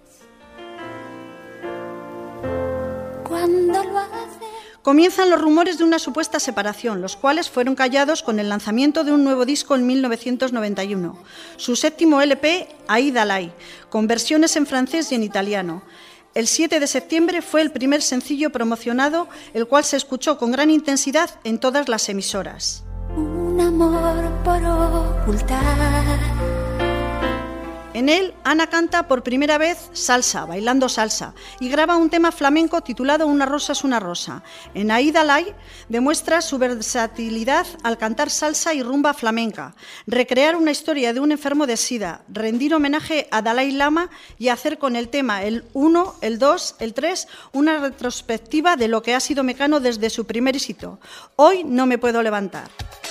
Cuando lo hace. Comienzan los rumores de una supuesta separación, los cuales fueron callados con el lanzamiento de un nuevo disco en mil novecientos noventa y uno, su séptimo L P, Aida Lai, con versiones en francés y en italiano. El siete de septiembre fue el primer sencillo promocionado, el cual se escuchó con gran intensidad en todas las emisoras. Un amor por ocultar. En él, Ana canta por primera vez salsa, bailando salsa, y graba un tema flamenco titulado Una rosa es una rosa. En Aida Lai demuestra su versatilidad al cantar salsa y rumba flamenca, recrear una historia de un enfermo de SIDA, rendir homenaje a Dalai Lama y hacer con el tema el uno, el dos, el tres, una retrospectiva de lo que ha sido Mecano desde su primer éxito. Hoy no me puedo levantar.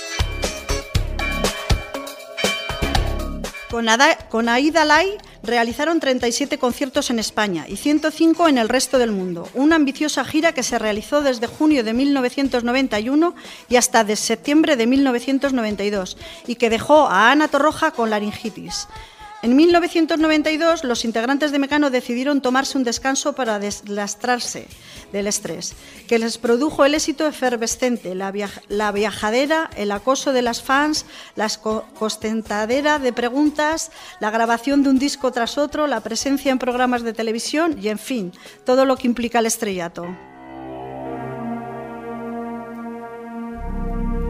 Con, Ada, con Aida Lai realizaron treinta y siete conciertos en España y ciento cinco en el resto del mundo, una ambiciosa gira que se realizó desde junio de mil novecientos noventa y uno y hasta de septiembre de mil novecientos noventa y dos y que dejó a Ana Torroja con laringitis. En mil novecientos noventa y dos, los integrantes de Mecano decidieron tomarse un descanso para deslastrarse del estrés, que les produjo el éxito efervescente, la, viaj- la viajadera, el acoso de las fans, la co- costentadera de preguntas, la grabación de un disco tras otro, la presencia en programas de televisión y, en fin, todo lo que implica el estrellato.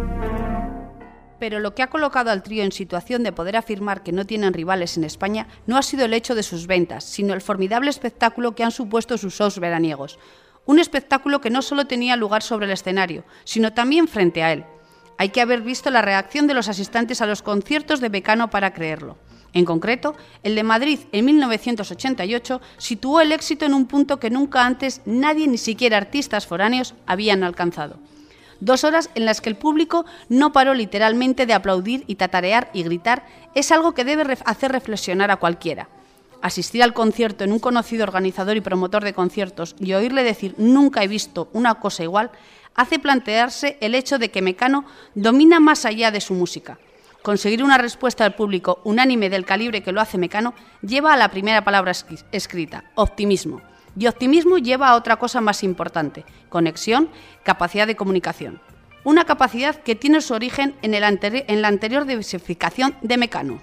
Pero lo que ha colocado al trío en situación de poder afirmar que no tienen rivales en España no ha sido el hecho de sus ventas, sino el formidable espectáculo que han supuesto sus shows veraniegos. Un espectáculo que no solo tenía lugar sobre el escenario, sino también frente a él. Hay que haber visto la reacción de los asistentes a los conciertos de Mecano para creerlo. En concreto, el de Madrid en mil novecientos ochenta y ocho situó el éxito en un punto que nunca antes nadie, ni siquiera artistas foráneos, habían alcanzado. Dos horas en las que el público no paró literalmente de aplaudir y tatarear y gritar es algo que debe hacer reflexionar a cualquiera. Asistir al concierto en un conocido organizador y promotor de conciertos y oírle decir «nunca he visto una cosa igual» hace plantearse el hecho de que Mecano domina más allá de su música. Conseguir una respuesta del público unánime del calibre que lo hace Mecano lleva a la primera palabra escrita, optimismo. Y optimismo lleva a otra cosa más importante, conexión, capacidad de comunicación. Una capacidad que tiene su origen en, el anteri- en la anterior diversificación de Mecano.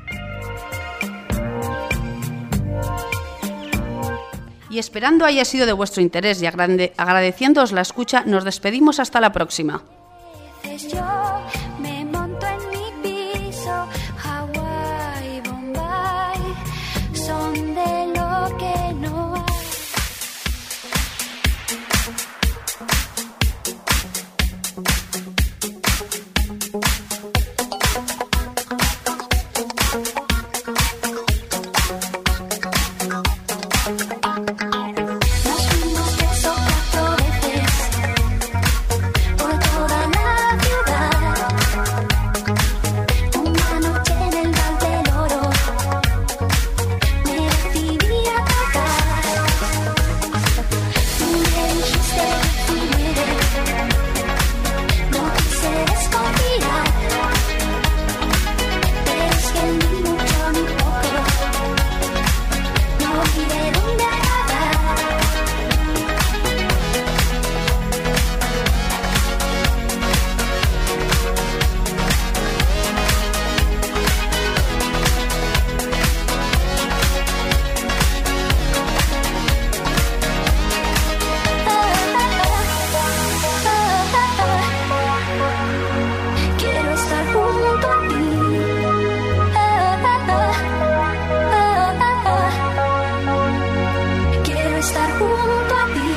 Y esperando haya sido de vuestro interés y agrade- agradeciéndoos la escucha, nos despedimos hasta la próxima. Yo me monto en mi piso, Hawái, Bombay, son de lo que no hay. Nos fuimos tres o cuatro veces por toda la ciudad. Una noche en el Val del Oro me decidí a tocar. Tú me dijiste que muere, no quise desconfiar, pero es que ni mucho ni poco no vi de dónde agarrar. Quiero estar junto a ti. Quiero estar junto a ti.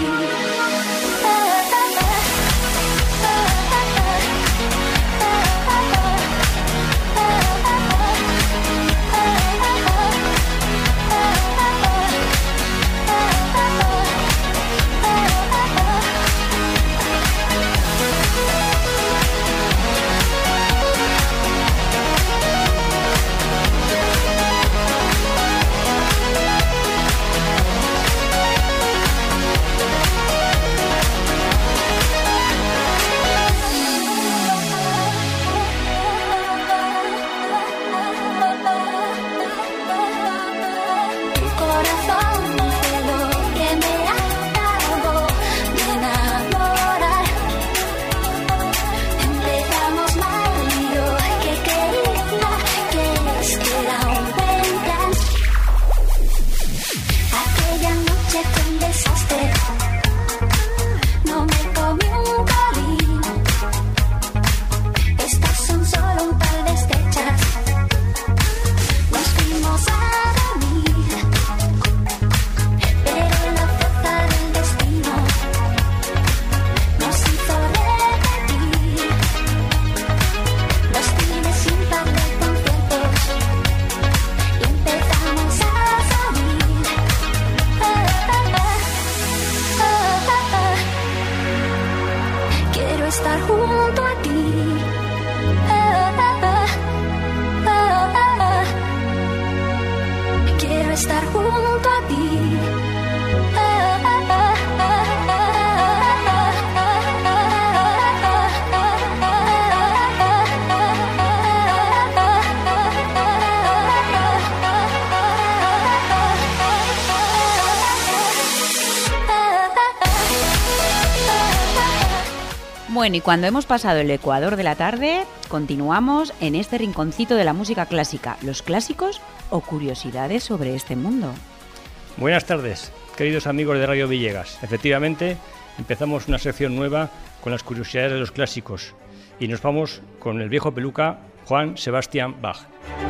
Tu corazón fue lo que me acabó de enamorar. Empezamos mal y yo que quería que estuviera un buen plan. Aquella noche fue un desastre, no me comí un colín. Estas son solo un par de estrechas. Nos fuimos a dormir, pero la fuerza del destino nos hizo repetir los fines sin par de conciertos y empezamos a salir. Quiero estar junto a ti. Quiero estar junto a ti. Bueno, y cuando hemos pasado el ecuador de la tarde, continuamos en este rinconcito de la música clásica, los clásicos o curiosidades sobre este mundo. Buenas tardes, queridos amigos de Radio Villegas. Efectivamente, empezamos una sección nueva con las curiosidades de los clásicos. y nos vamos con el viejo peluca Juan Sebastian Bach.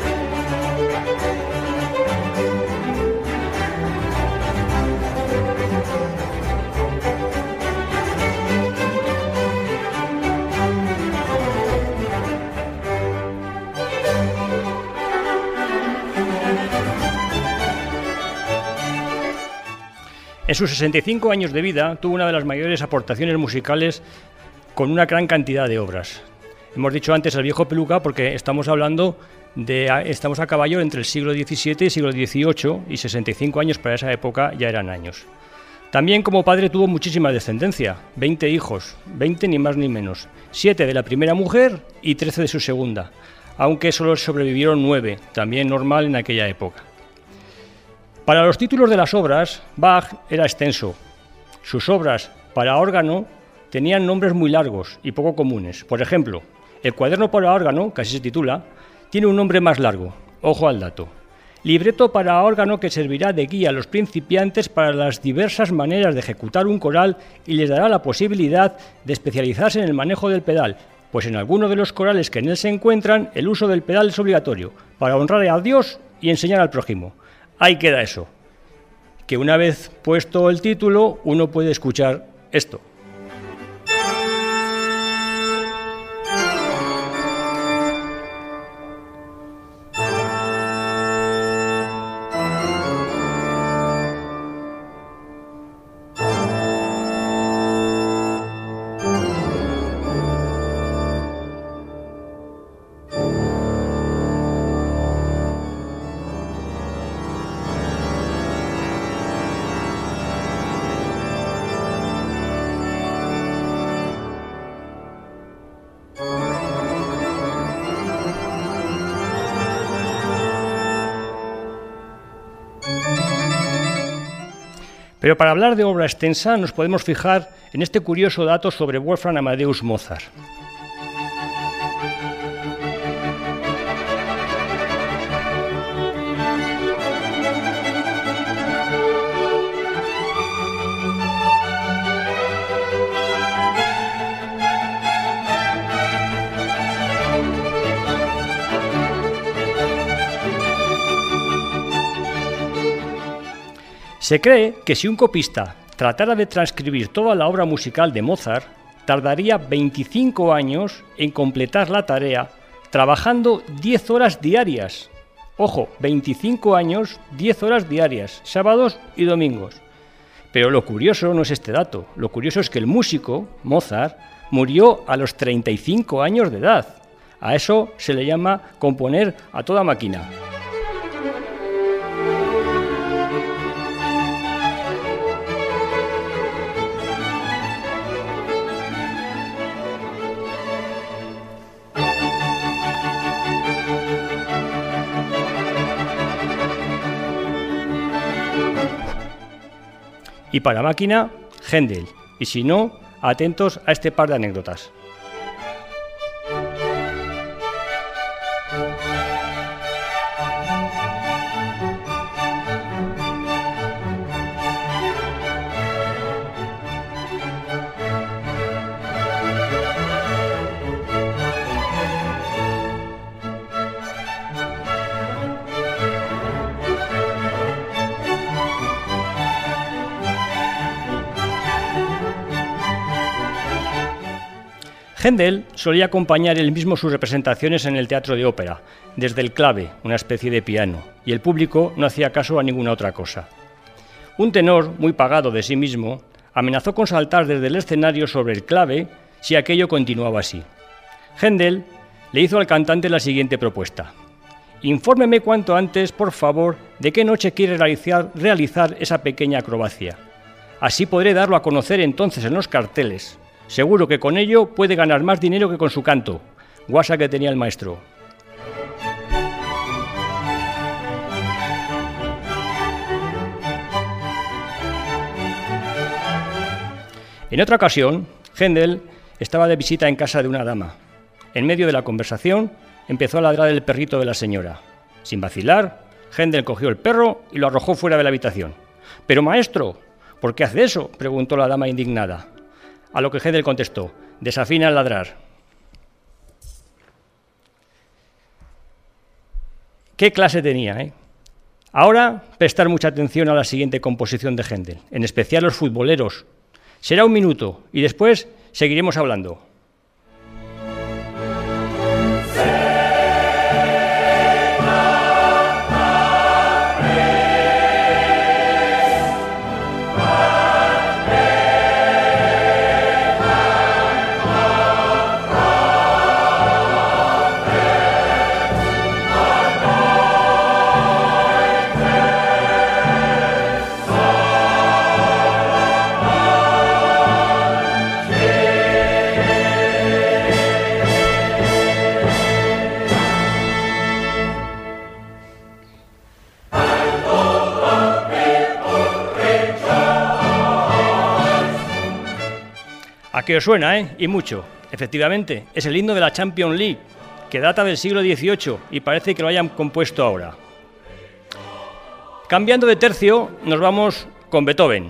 En sus sesenta y cinco años de vida tuvo una de las mayores aportaciones musicales con una gran cantidad de obras. Hemos dicho antes el viejo peluca porque estamos hablando de estamos a caballo entre el siglo diecisiete y el siglo dieciocho y sesenta y cinco años para esa época ya eran años. También como padre tuvo muchísima descendencia, veinte hijos, veinte ni más ni menos, siete de la primera mujer y trece de su segunda, aunque solo sobrevivieron nueve, también normal en aquella época. Para los títulos de las obras, Bach era extenso. Sus obras para órgano tenían nombres muy largos y poco comunes. Por ejemplo, el cuaderno para órgano, que así se titula, tiene un nombre más largo. Ojo al dato. Libreto para órgano que servirá de guía a los principiantes para las diversas maneras de ejecutar un coral y les dará la posibilidad de especializarse en el manejo del pedal, pues en alguno de los corales que en él se encuentran, el uso del pedal es obligatorio, para honrar a Dios y enseñar al prójimo. Ahí queda eso, que una vez puesto el título, uno puede escuchar esto. Pero para hablar de obra extensa nos podemos fijar en este curioso dato sobre Wolfgang Amadeus Mozart. Se cree que si un copista tratara de transcribir toda la obra musical de Mozart, tardaría veinticinco años en completar la tarea, trabajando diez horas diarias. Ojo, veinticinco años, diez horas diarias, sábados y domingos. Pero lo curioso no es este dato, lo curioso es que el músico, Mozart, murió a los treinta y cinco años de edad. A eso se le llama componer a toda máquina. Y para máquina, Händel. Y si no, atentos a este par de anécdotas. Händel solía acompañar él mismo sus representaciones en el teatro de ópera, desde el clave, una especie de piano, y el público no hacía caso a ninguna otra cosa. Un tenor, muy pagado de sí mismo, amenazó con saltar desde el escenario sobre el clave si aquello continuaba así. Händel le hizo al cantante la siguiente propuesta: «Infórmeme cuanto antes, por favor, de qué noche quiere realizar, realizar esa pequeña acrobacia. Así podré darlo a conocer entonces en los carteles. Seguro que con ello puede ganar más dinero que con su canto». Guasa que tenía el maestro. En otra ocasión, Händel estaba de visita en casa de una dama. En medio de la conversación, empezó a ladrar el perrito de la señora. Sin vacilar, Händel cogió el perro y lo arrojó fuera de la habitación. «Pero maestro, ¿por qué hace eso?», preguntó la dama indignada. A lo que Händel contestó: «Desafina al ladrar». ¿Qué clase tenía, eh? Ahora, prestar mucha atención a la siguiente composición de Händel, en especial los futboleros. Será un minuto y después seguiremos hablando. ¿A qué os suena, eh? Y mucho. Efectivamente, es el himno de la Champions League, que data del siglo dieciocho y parece que lo hayan compuesto ahora. Cambiando de tercio, nos vamos con Beethoven.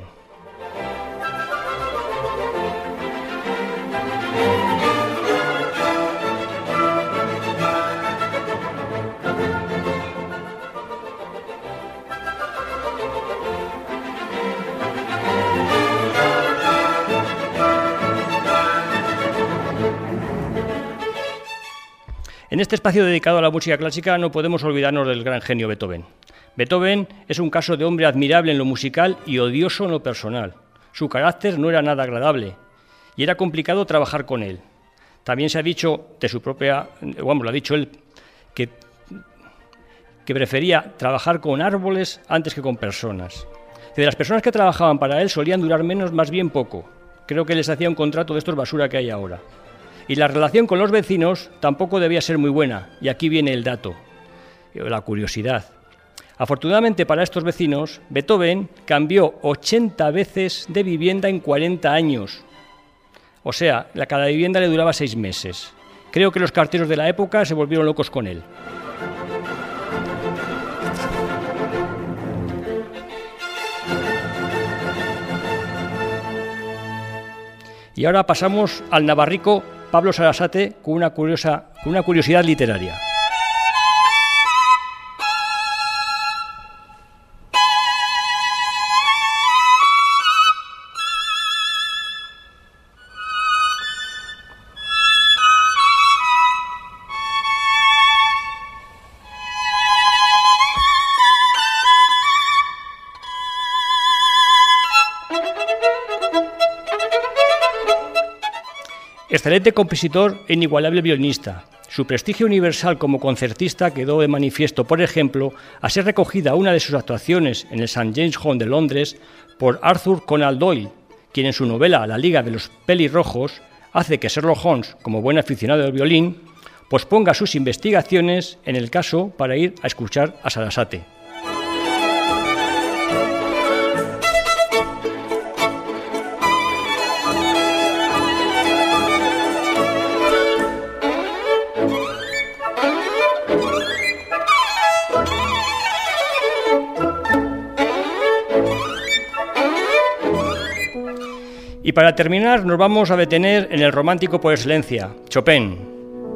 En este espacio dedicado a la música clásica no podemos olvidarnos del gran genio Beethoven. Beethoven es un caso de hombre admirable en lo musical y odioso en lo personal. Su carácter no era nada agradable y era complicado trabajar con él. También se ha dicho de su propia, bueno, lo ha dicho él, que, que prefería trabajar con árboles antes que con personas. De las personas que trabajaban para él solían durar menos, más bien poco. Creo que les hacía un contrato de estos basura que hay ahora. Y la relación con los vecinos tampoco debía ser muy buena, y aquí viene el dato, la curiosidad. Afortunadamente para estos vecinos, Beethoven cambió ochenta veces de vivienda en cuarenta años. O sea, la cada vivienda le duraba seis meses. Creo que los carteros de la época se volvieron locos con él. Y ahora pasamos al navarrico Pablo Sarasate con una, curiosa, con una curiosidad literaria. Excelente compositor e inigualable violinista. Su prestigio universal como concertista quedó de manifiesto, por ejemplo, a ser recogida una de sus actuaciones en el Saint James' Hall de Londres por Arthur Conan Doyle, quien en su novela La Liga de los Pelirrojos hace que Sherlock Holmes, como buen aficionado del violín, posponga sus investigaciones en el caso para ir a escuchar a Sarasate. Y para terminar nos vamos a detener en el romántico por excelencia, Chopin.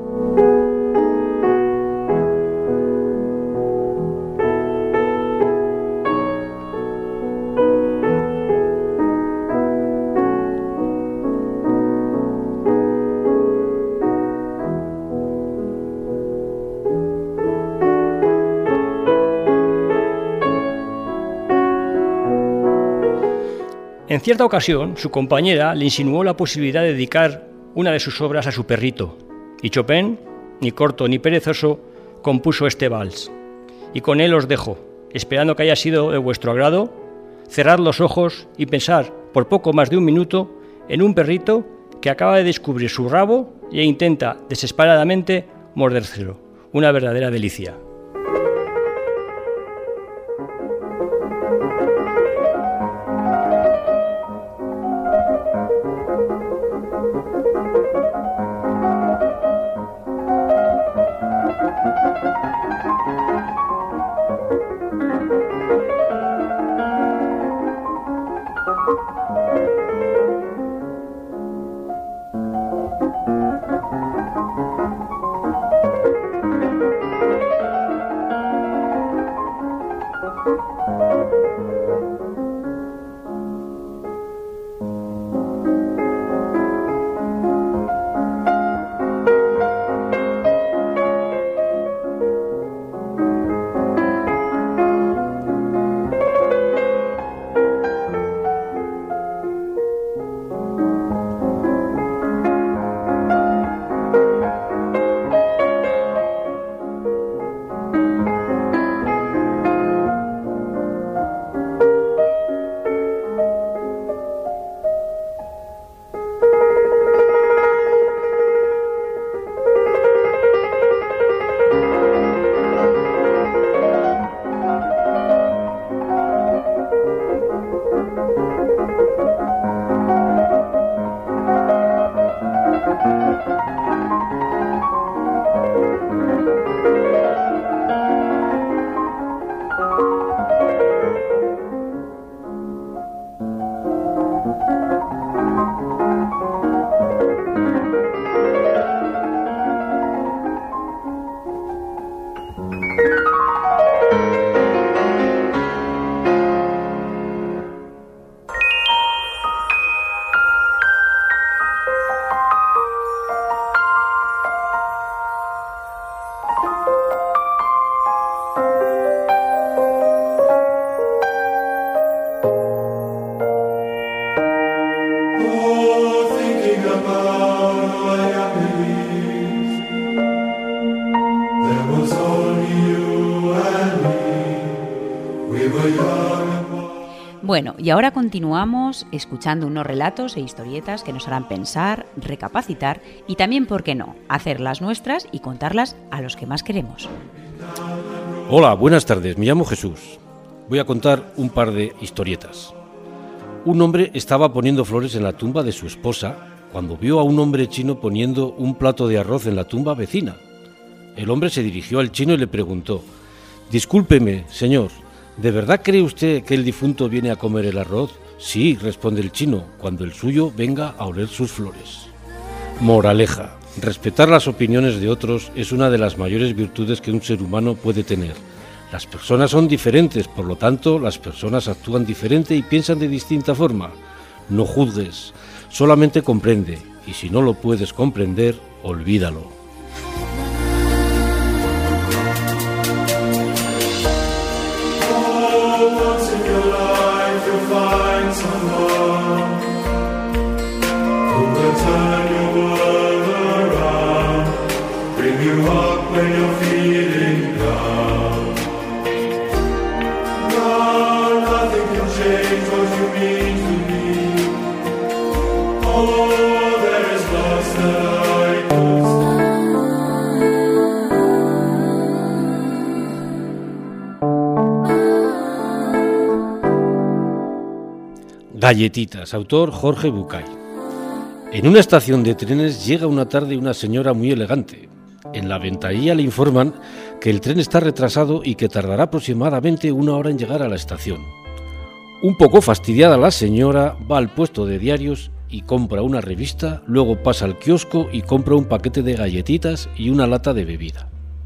En cierta ocasión, su compañera le insinuó la posibilidad de dedicar una de sus obras a su perrito, y Chopin, ni corto ni perezoso, compuso este vals. Y con él os dejo, esperando que haya sido de vuestro agrado. Cerrad los ojos y pensad por poco más de un minuto en un perrito que acaba de descubrir su rabo e intenta desesperadamente mordérselo. Una verdadera delicia. Bueno, y ahora continuamos escuchando unos relatos e historietas que nos harán pensar, recapacitar y también, ¿por qué no?, hacerlas nuestras y contarlas a los que más queremos. Hola, buenas tardes, me llamo Jesús. Voy a contar un par de historietas. Un hombre estaba poniendo flores en la tumba de su esposa cuando vio a un hombre chino poniendo un plato de arroz en la tumba vecina. El hombre se dirigió al chino y le preguntó: «Discúlpeme, señor, ¿de verdad cree usted que el difunto viene a comer el arroz?» «Sí», responde el chino, «cuando el suyo venga a oler sus flores». Moraleja: respetar las opiniones de otros es una de las mayores virtudes que un ser humano puede tener. Las personas son diferentes, por lo tanto, las personas actúan diferente y piensan de distinta forma. No juzgues, solamente comprende, y si no lo puedes comprender, olvídalo. Galletitas, autor Jorge Bucay. En una estación de trenes llega una tarde una señora muy elegante. En la ventanilla le informan que el tren está retrasado y que tardará aproximadamente una hora en llegar a la estación. Un poco fastidiada la señora va al puesto de diarios y compra una revista, luego pasa al kiosco y compra un paquete de galletitas y una lata de bebida.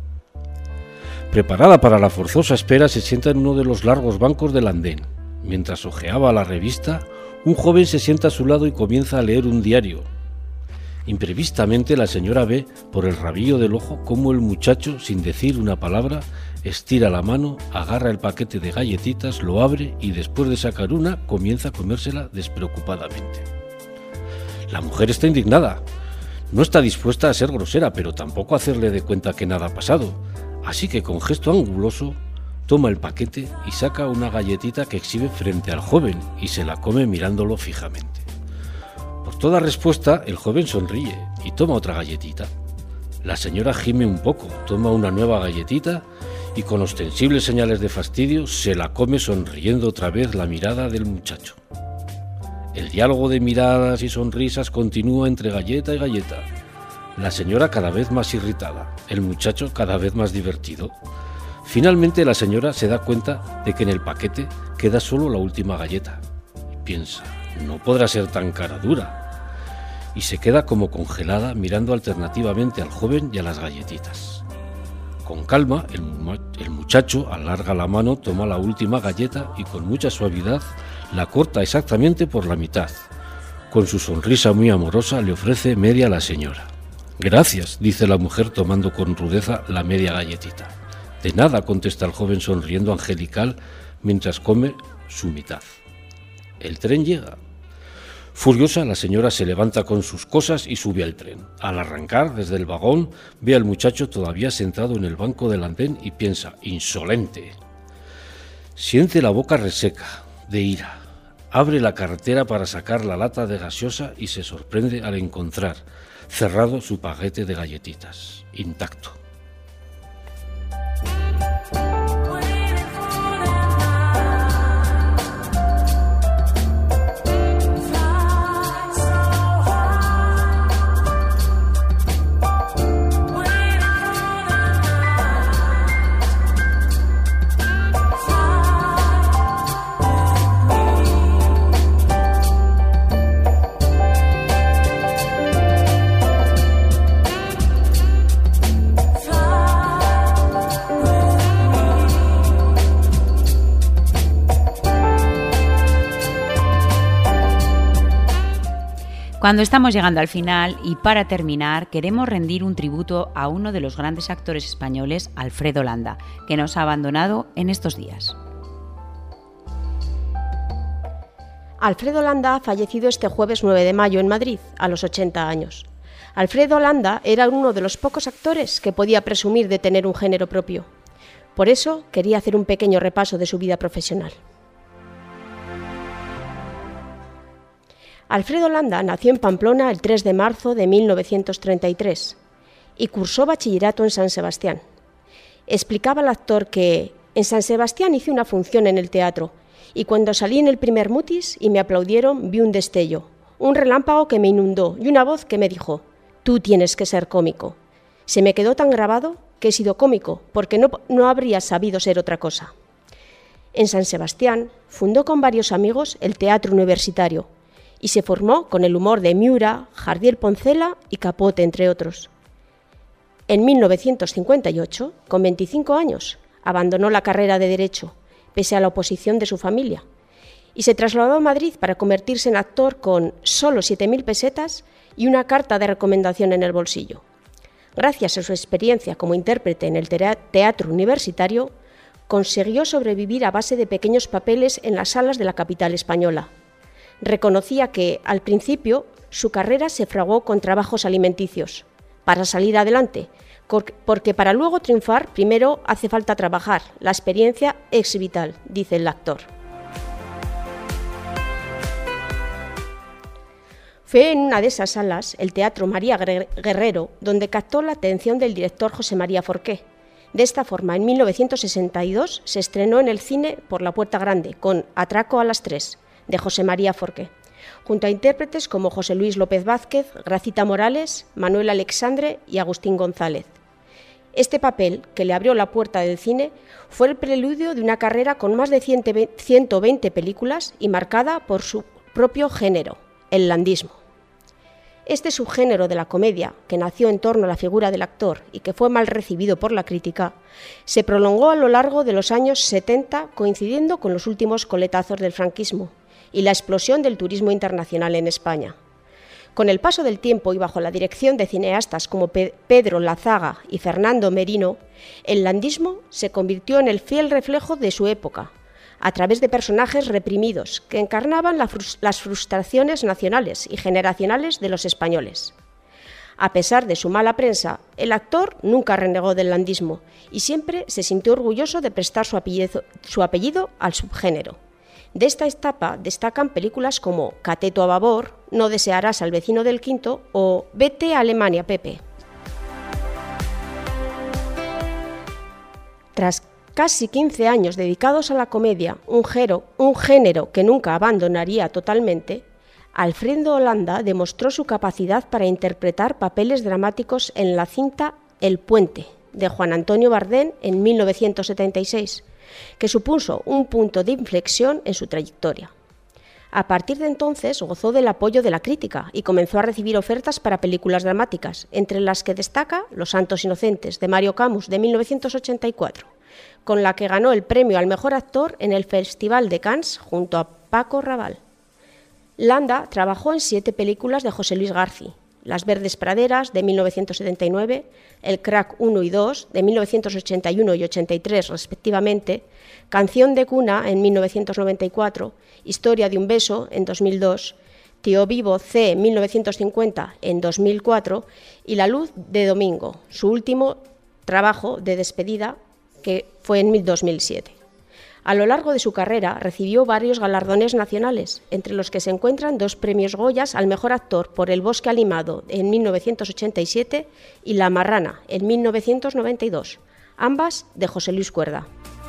Preparada para la forzosa espera, se sienta en uno de los largos bancos del andén. Mientras hojeaba la revista, un joven se sienta a su lado y comienza a leer un diario. Imprevistamente la señora ve por el rabillo del ojo cómo el muchacho, sin decir una palabra, estira la mano, agarra el paquete de galletitas, lo abre y después de sacar una, comienza a comérsela despreocupadamente. La mujer está indignada. No está dispuesta a ser grosera, pero tampoco a hacerle de cuenta que nada ha pasado. Así que con gesto anguloso toma el paquete y saca una galletita que exhibe frente al joven y se la come mirándolo fijamente. Por toda respuesta, el joven sonríe y toma otra galletita. La señora gime un poco, toma una nueva galletita y con ostensibles señales de fastidio se la come sonriendo otra vez la mirada del muchacho. El diálogo de miradas y sonrisas continúa entre galleta y galleta. La señora cada vez más irritada, el muchacho cada vez más divertido. Finalmente la señora se da cuenta de que en el paquete queda solo la última galleta. Y piensa, no podrá ser tan cara dura. Y se queda como congelada mirando alternativamente al joven y a las galletitas. Con calma, el, el muchacho alarga la mano, toma la última galleta y con mucha suavidad la corta exactamente por la mitad. Con su sonrisa muy amorosa le ofrece media a la señora. «Gracias», dice la mujer tomando con rudeza la media galletita. «De nada», contesta el joven sonriendo angelical mientras come su mitad. El tren llega. Furiosa, la señora se levanta con sus cosas y sube al tren. Al arrancar desde el vagón, ve al muchacho todavía sentado en el banco del andén y piensa, «insolente». Siente la boca reseca, de ira. Abre la cartera para sacar la lata de gaseosa y se sorprende al encontrar cerrado su paquete de galletitas, intacto. Cuando estamos llegando al final y para terminar, queremos rendir un tributo a uno de los grandes actores españoles, Alfredo Landa, que nos ha abandonado en estos días. Alfredo Landa ha fallecido este jueves nueve de mayo en Madrid, a los ochenta años. Alfredo Landa era uno de los pocos actores que podía presumir de tener un género propio. Por eso quería hacer un pequeño repaso de su vida profesional. Alfredo Landa nació en Pamplona el tres de marzo de mil novecientos treinta y tres y cursó bachillerato en San Sebastián. Explicaba el actor que en San Sebastián hice una función en el teatro y cuando salí en el primer mutis y me aplaudieron vi un destello, un relámpago que me inundó y una voz que me dijo: tú tienes que ser cómico. Se me quedó tan grabado que he sido cómico porque no, no habría sabido ser otra cosa. En San Sebastián fundó con varios amigos el Teatro Universitario y se formó con el humor de Miura, Jardiel Poncela y Capote, entre otros. En mil novecientos cincuenta y ocho, con veinticinco años, abandonó la carrera de Derecho, pese a la oposición de su familia, y se trasladó a Madrid para convertirse en actor con solo siete mil pesetas y una carta de recomendación en el bolsillo. Gracias a su experiencia como intérprete en el Teatro Universitario, consiguió sobrevivir a base de pequeños papeles en las salas de la capital española. Reconocía que, al principio, su carrera se fraguó con trabajos alimenticios, para salir adelante, porque para luego triunfar primero hace falta trabajar, la experiencia es vital, dice el actor. Fue en una de esas salas, el Teatro María Guerrero, donde captó la atención del director José María Forqué. De esta forma, en mil novecientos sesenta y dos se estrenó en el cine Por la Puerta Grande, con Atraco a las tres, de José María Forqué, junto a intérpretes como José Luis López Vázquez, Gracita Morales, Manuel Alexandre y Agustín González. Este papel, que le abrió la puerta del cine, fue el preludio de una carrera con más de ciento veinte películas y marcada por su propio género, el landismo. Este subgénero de la comedia, que nació en torno a la figura del actor y que fue mal recibido por la crítica, se prolongó a lo largo de los años setenta, coincidiendo con los últimos coletazos del franquismo y la explosión del turismo internacional en España. Con el paso del tiempo y bajo la dirección de cineastas como Pedro Lazaga y Fernando Merino, el landismo se convirtió en el fiel reflejo de su época, a través de personajes reprimidos que encarnaban la frus- las frustraciones nacionales y generacionales de los españoles. A pesar de su mala prensa, el actor nunca renegó del landismo y siempre se sintió orgulloso de prestar su apellido, su apellido al subgénero. De esta etapa destacan películas como Cateto a babor, No desearás al vecino del quinto o Vete a Alemania, Pepe. Tras casi quince años dedicados a la comedia, un, género, un género que nunca abandonaría totalmente, Alfredo Landa demostró su capacidad para interpretar papeles dramáticos en la cinta El puente, de Juan Antonio Bardén en mil novecientos setenta y seis, que supuso un punto de inflexión en su trayectoria. A partir de entonces gozó del apoyo de la crítica y comenzó a recibir ofertas para películas dramáticas, entre las que destaca Los santos inocentes, de Mario Camus, de mil novecientos ochenta y cuatro, con la que ganó el premio al mejor actor en el Festival de Cannes junto a Paco Rabanne. Landa trabajó en siete películas de José Luis García: Las verdes praderas, de mil novecientos setenta y nueve, El crack uno y dos, de mil novecientos ochenta y uno y ochenta y tres respectivamente, Canción de cuna, en mil novecientos noventa y cuatro, Historia de un beso, en dos mil dos, Tío Vivo C, en mil novecientos cincuenta, en dos mil cuatro, y La luz de domingo, su último trabajo de despedida, que fue en dos mil siete. A lo largo de su carrera recibió varios galardones nacionales, entre los que se encuentran dos premios Goyas al mejor actor por El bosque animado en mil novecientos ochenta y siete y La marrana en mil novecientos noventa y dos, ambas de José Luis Cuerda.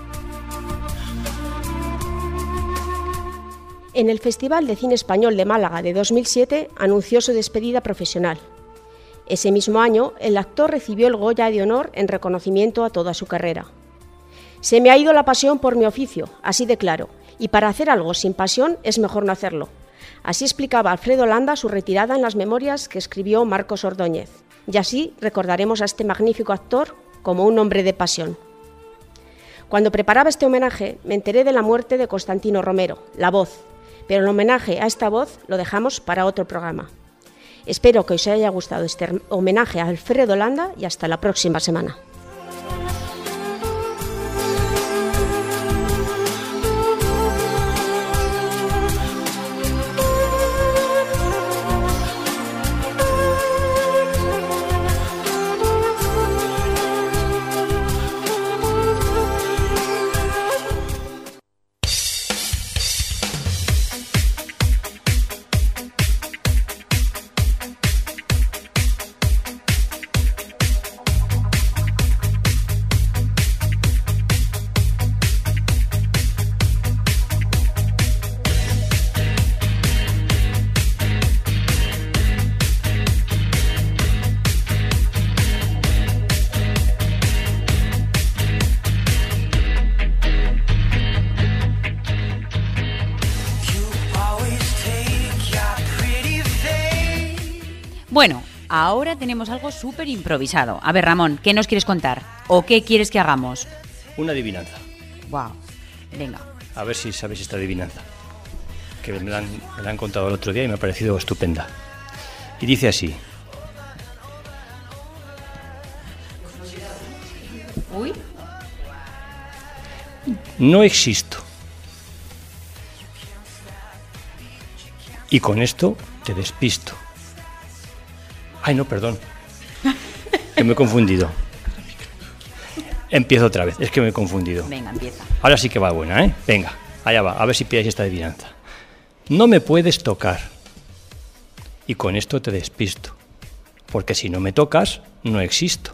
En el Festival de Cine Español de Málaga de dos mil siete anunció su despedida profesional. Ese mismo año, el actor recibió el Goya de Honor en reconocimiento a toda su carrera. Se me ha ido la pasión por mi oficio, así de claro, y para hacer algo sin pasión es mejor no hacerlo. Así explicaba Alfredo Landa su retirada en las memorias que escribió Marcos Ordóñez, y así recordaremos a este magnífico actor como un hombre de pasión. Cuando preparaba este homenaje me enteré de la muerte de Constantino Romero, La Voz, pero el homenaje a esta voz lo dejamos para otro programa. Espero que os haya gustado este homenaje a Alfredo Landa y hasta la próxima semana. ahora tenemos algo súper improvisado. A ver, Ramón, ¿qué nos quieres contar? ¿O qué quieres que hagamos? Una adivinanza. Wow, venga. A ver si sabéis esta adivinanza, que me la, han, me la han contado el otro día y me ha parecido estupenda. Y dice así. Uy. No existo. Y con esto te despisto. Ay, no, perdón. Que me he confundido. Empiezo otra vez, es que me he confundido. Venga, empieza. Ahora sí que va buena, ¿eh? Venga, allá va, a ver si pilláis esta adivinanza. No me puedes tocar. Y con esto te despisto. Porque si no me tocas, no existo.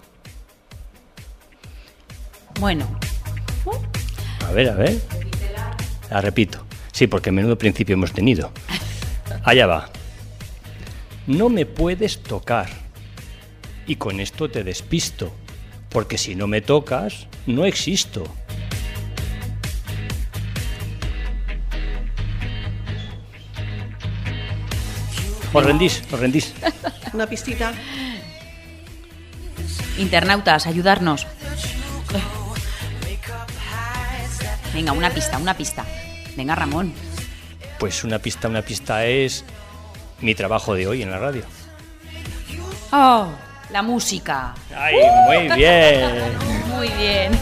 Bueno. A ver, a ver. La repito. Sí, porque menudo principio hemos tenido. Allá va. No me puedes tocar. Y con esto te despisto. Porque si no me tocas, no existo. ¿Os rendís? ¿Os rendís? Una pistita. Internautas, ayudarnos. Venga, una pista, una pista. Venga, Ramón. Pues una pista, una pista es mi trabajo de hoy en la radio. Oh, la música. ¡Ay, muy bien! Muy bien.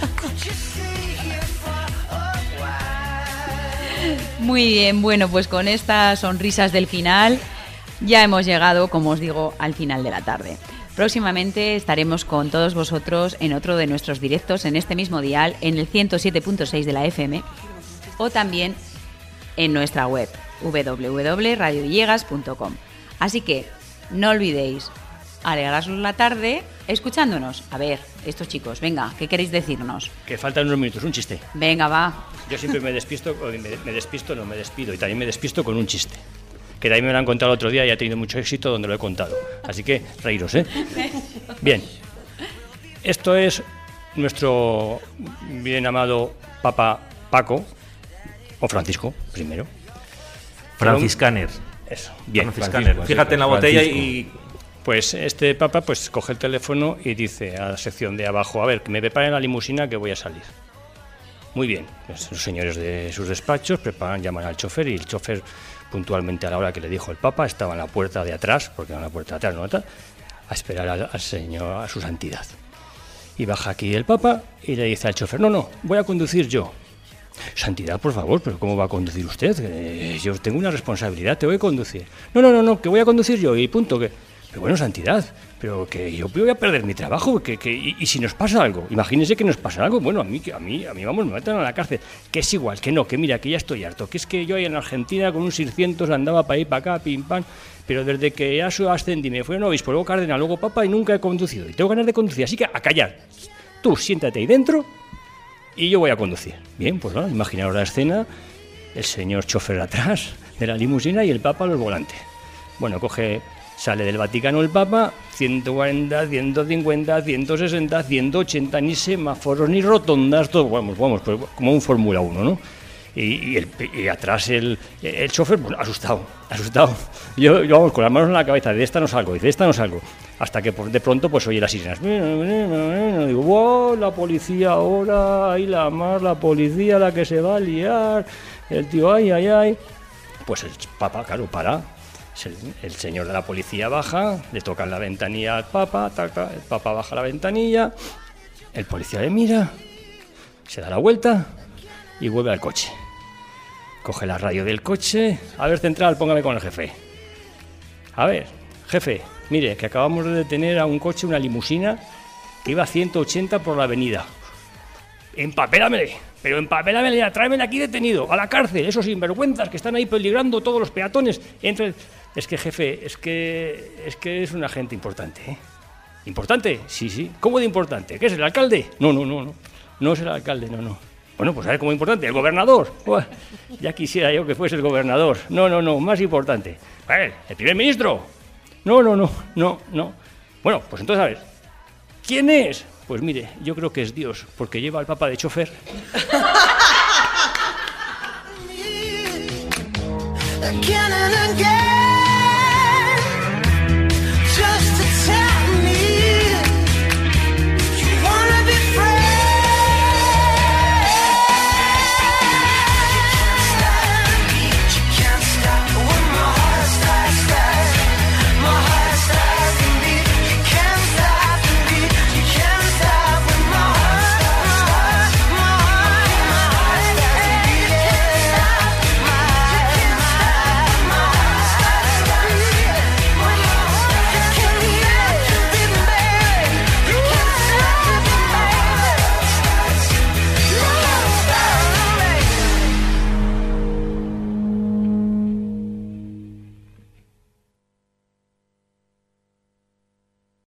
Muy bien, bueno, pues con estas sonrisas del final ya hemos llegado, como os digo, al final de la tarde. Próximamente estaremos con todos vosotros en otro de nuestros directos en este mismo dial, en el ciento siete punto seis de la F M, o también en nuestra web, doble u doble u doble u punto radio villegas punto com. Así que no olvidéis alegraros la tarde escuchándonos. A ver, estos chicos, venga, ¿qué queréis decirnos? Que faltan unos minutos, un chiste. Venga, va. Yo siempre me despisto, me, me despisto, no me despido, y también me despisto con un chiste. Que también me lo han contado el otro día y ha tenido mucho éxito donde lo he contado. Así que, reíros, ¿eh? Bien. Esto es nuestro bien amado Papa Paco, o Francisco, primero. Franciscaner. Eso, bien. Franciscaner. Fíjate en la botella y... Pues este Papa pues coge el teléfono y dice a la sección de abajo, a ver, que me preparen la limusina que voy a salir. Muy bien. Pues los señores de sus despachos preparan, llaman al chofer y el chofer, puntualmente a la hora que le dijo el Papa, estaba en la puerta de atrás, porque era la puerta de atrás, no otra, a esperar al, al señor, a su santidad. Y baja aquí el Papa y le dice al chofer, no, no, voy a conducir yo. Santidad, por favor, pero ¿cómo va a conducir usted? Eh, yo tengo una responsabilidad, te voy a conducir. No, no, no, no, que voy a conducir yo y punto, que... Pero bueno, santidad, pero que yo voy a perder mi trabajo, que, que y, y si nos pasa algo, imagínense que nos pasa algo, bueno, a mí, a mí, a mí vamos, me meten a la cárcel, que es igual, que no, que mira, que ya estoy harto, que es que yo ahí en Argentina con un seiscientos andaba para ir para acá, pim, pam, pero desde que ya ascendí, me fui a un obispo, luego cardenal, luego papa y nunca he conducido, y tengo ganas de conducir, así que a callar, tú siéntate ahí dentro y yo voy a conducir. Bien, pues no, imaginaos la escena, el señor chofer atrás de la limusina y el papa a los volantes. Bueno, coge... Sale del Vaticano el Papa, ciento cuarenta, ciento cincuenta, ciento sesenta, ciento ochenta, ni semáforos, ni rotondas, todo, vamos, vamos, pues como un Fórmula uno, ¿no? Y, y, el, y atrás el, el chofer, pues asustado, asustado. Yo, yo, vamos, con las manos en la cabeza, de esta no salgo, de esta no salgo. Hasta que de pronto, pues oye las sirenas. Digo, wow, la policía ahora, ahí la mar, la policía, la que se va a liar. El tío, ay, ay, ay. Pues el Papa, claro, para. El, el señor de la policía baja, le tocan la ventanilla al Papa, taca, el Papa baja la ventanilla, el policía le mira, se da la vuelta y vuelve al coche. Coge la radio del coche, a ver, central, póngame con el jefe. A ver, jefe, mire, que acabamos de detener a un coche, una limusina, que iba a ciento ochenta por la avenida. Empapélamele, pero empapélamele, tráemele aquí detenido, a la cárcel, esos sinvergüenzas que están ahí peligrando todos los peatones. Entre... Es que, jefe, es que es que es un agente importante, ¿eh? ¿Importante? Sí, sí. ¿Cómo de importante? ¿Qué es, el alcalde? No, no, no, no. No es el alcalde, no, no. Bueno, pues a ver cómo importante, el gobernador. Uah, ya quisiera yo que fuese el gobernador. No, no, no, más importante. A ver, el primer ministro. No, no, no, no, no. Bueno, pues entonces, a ver, ¿quién es? Pues mire, yo creo que es Dios, porque lleva al Papa de chofer. Again and again.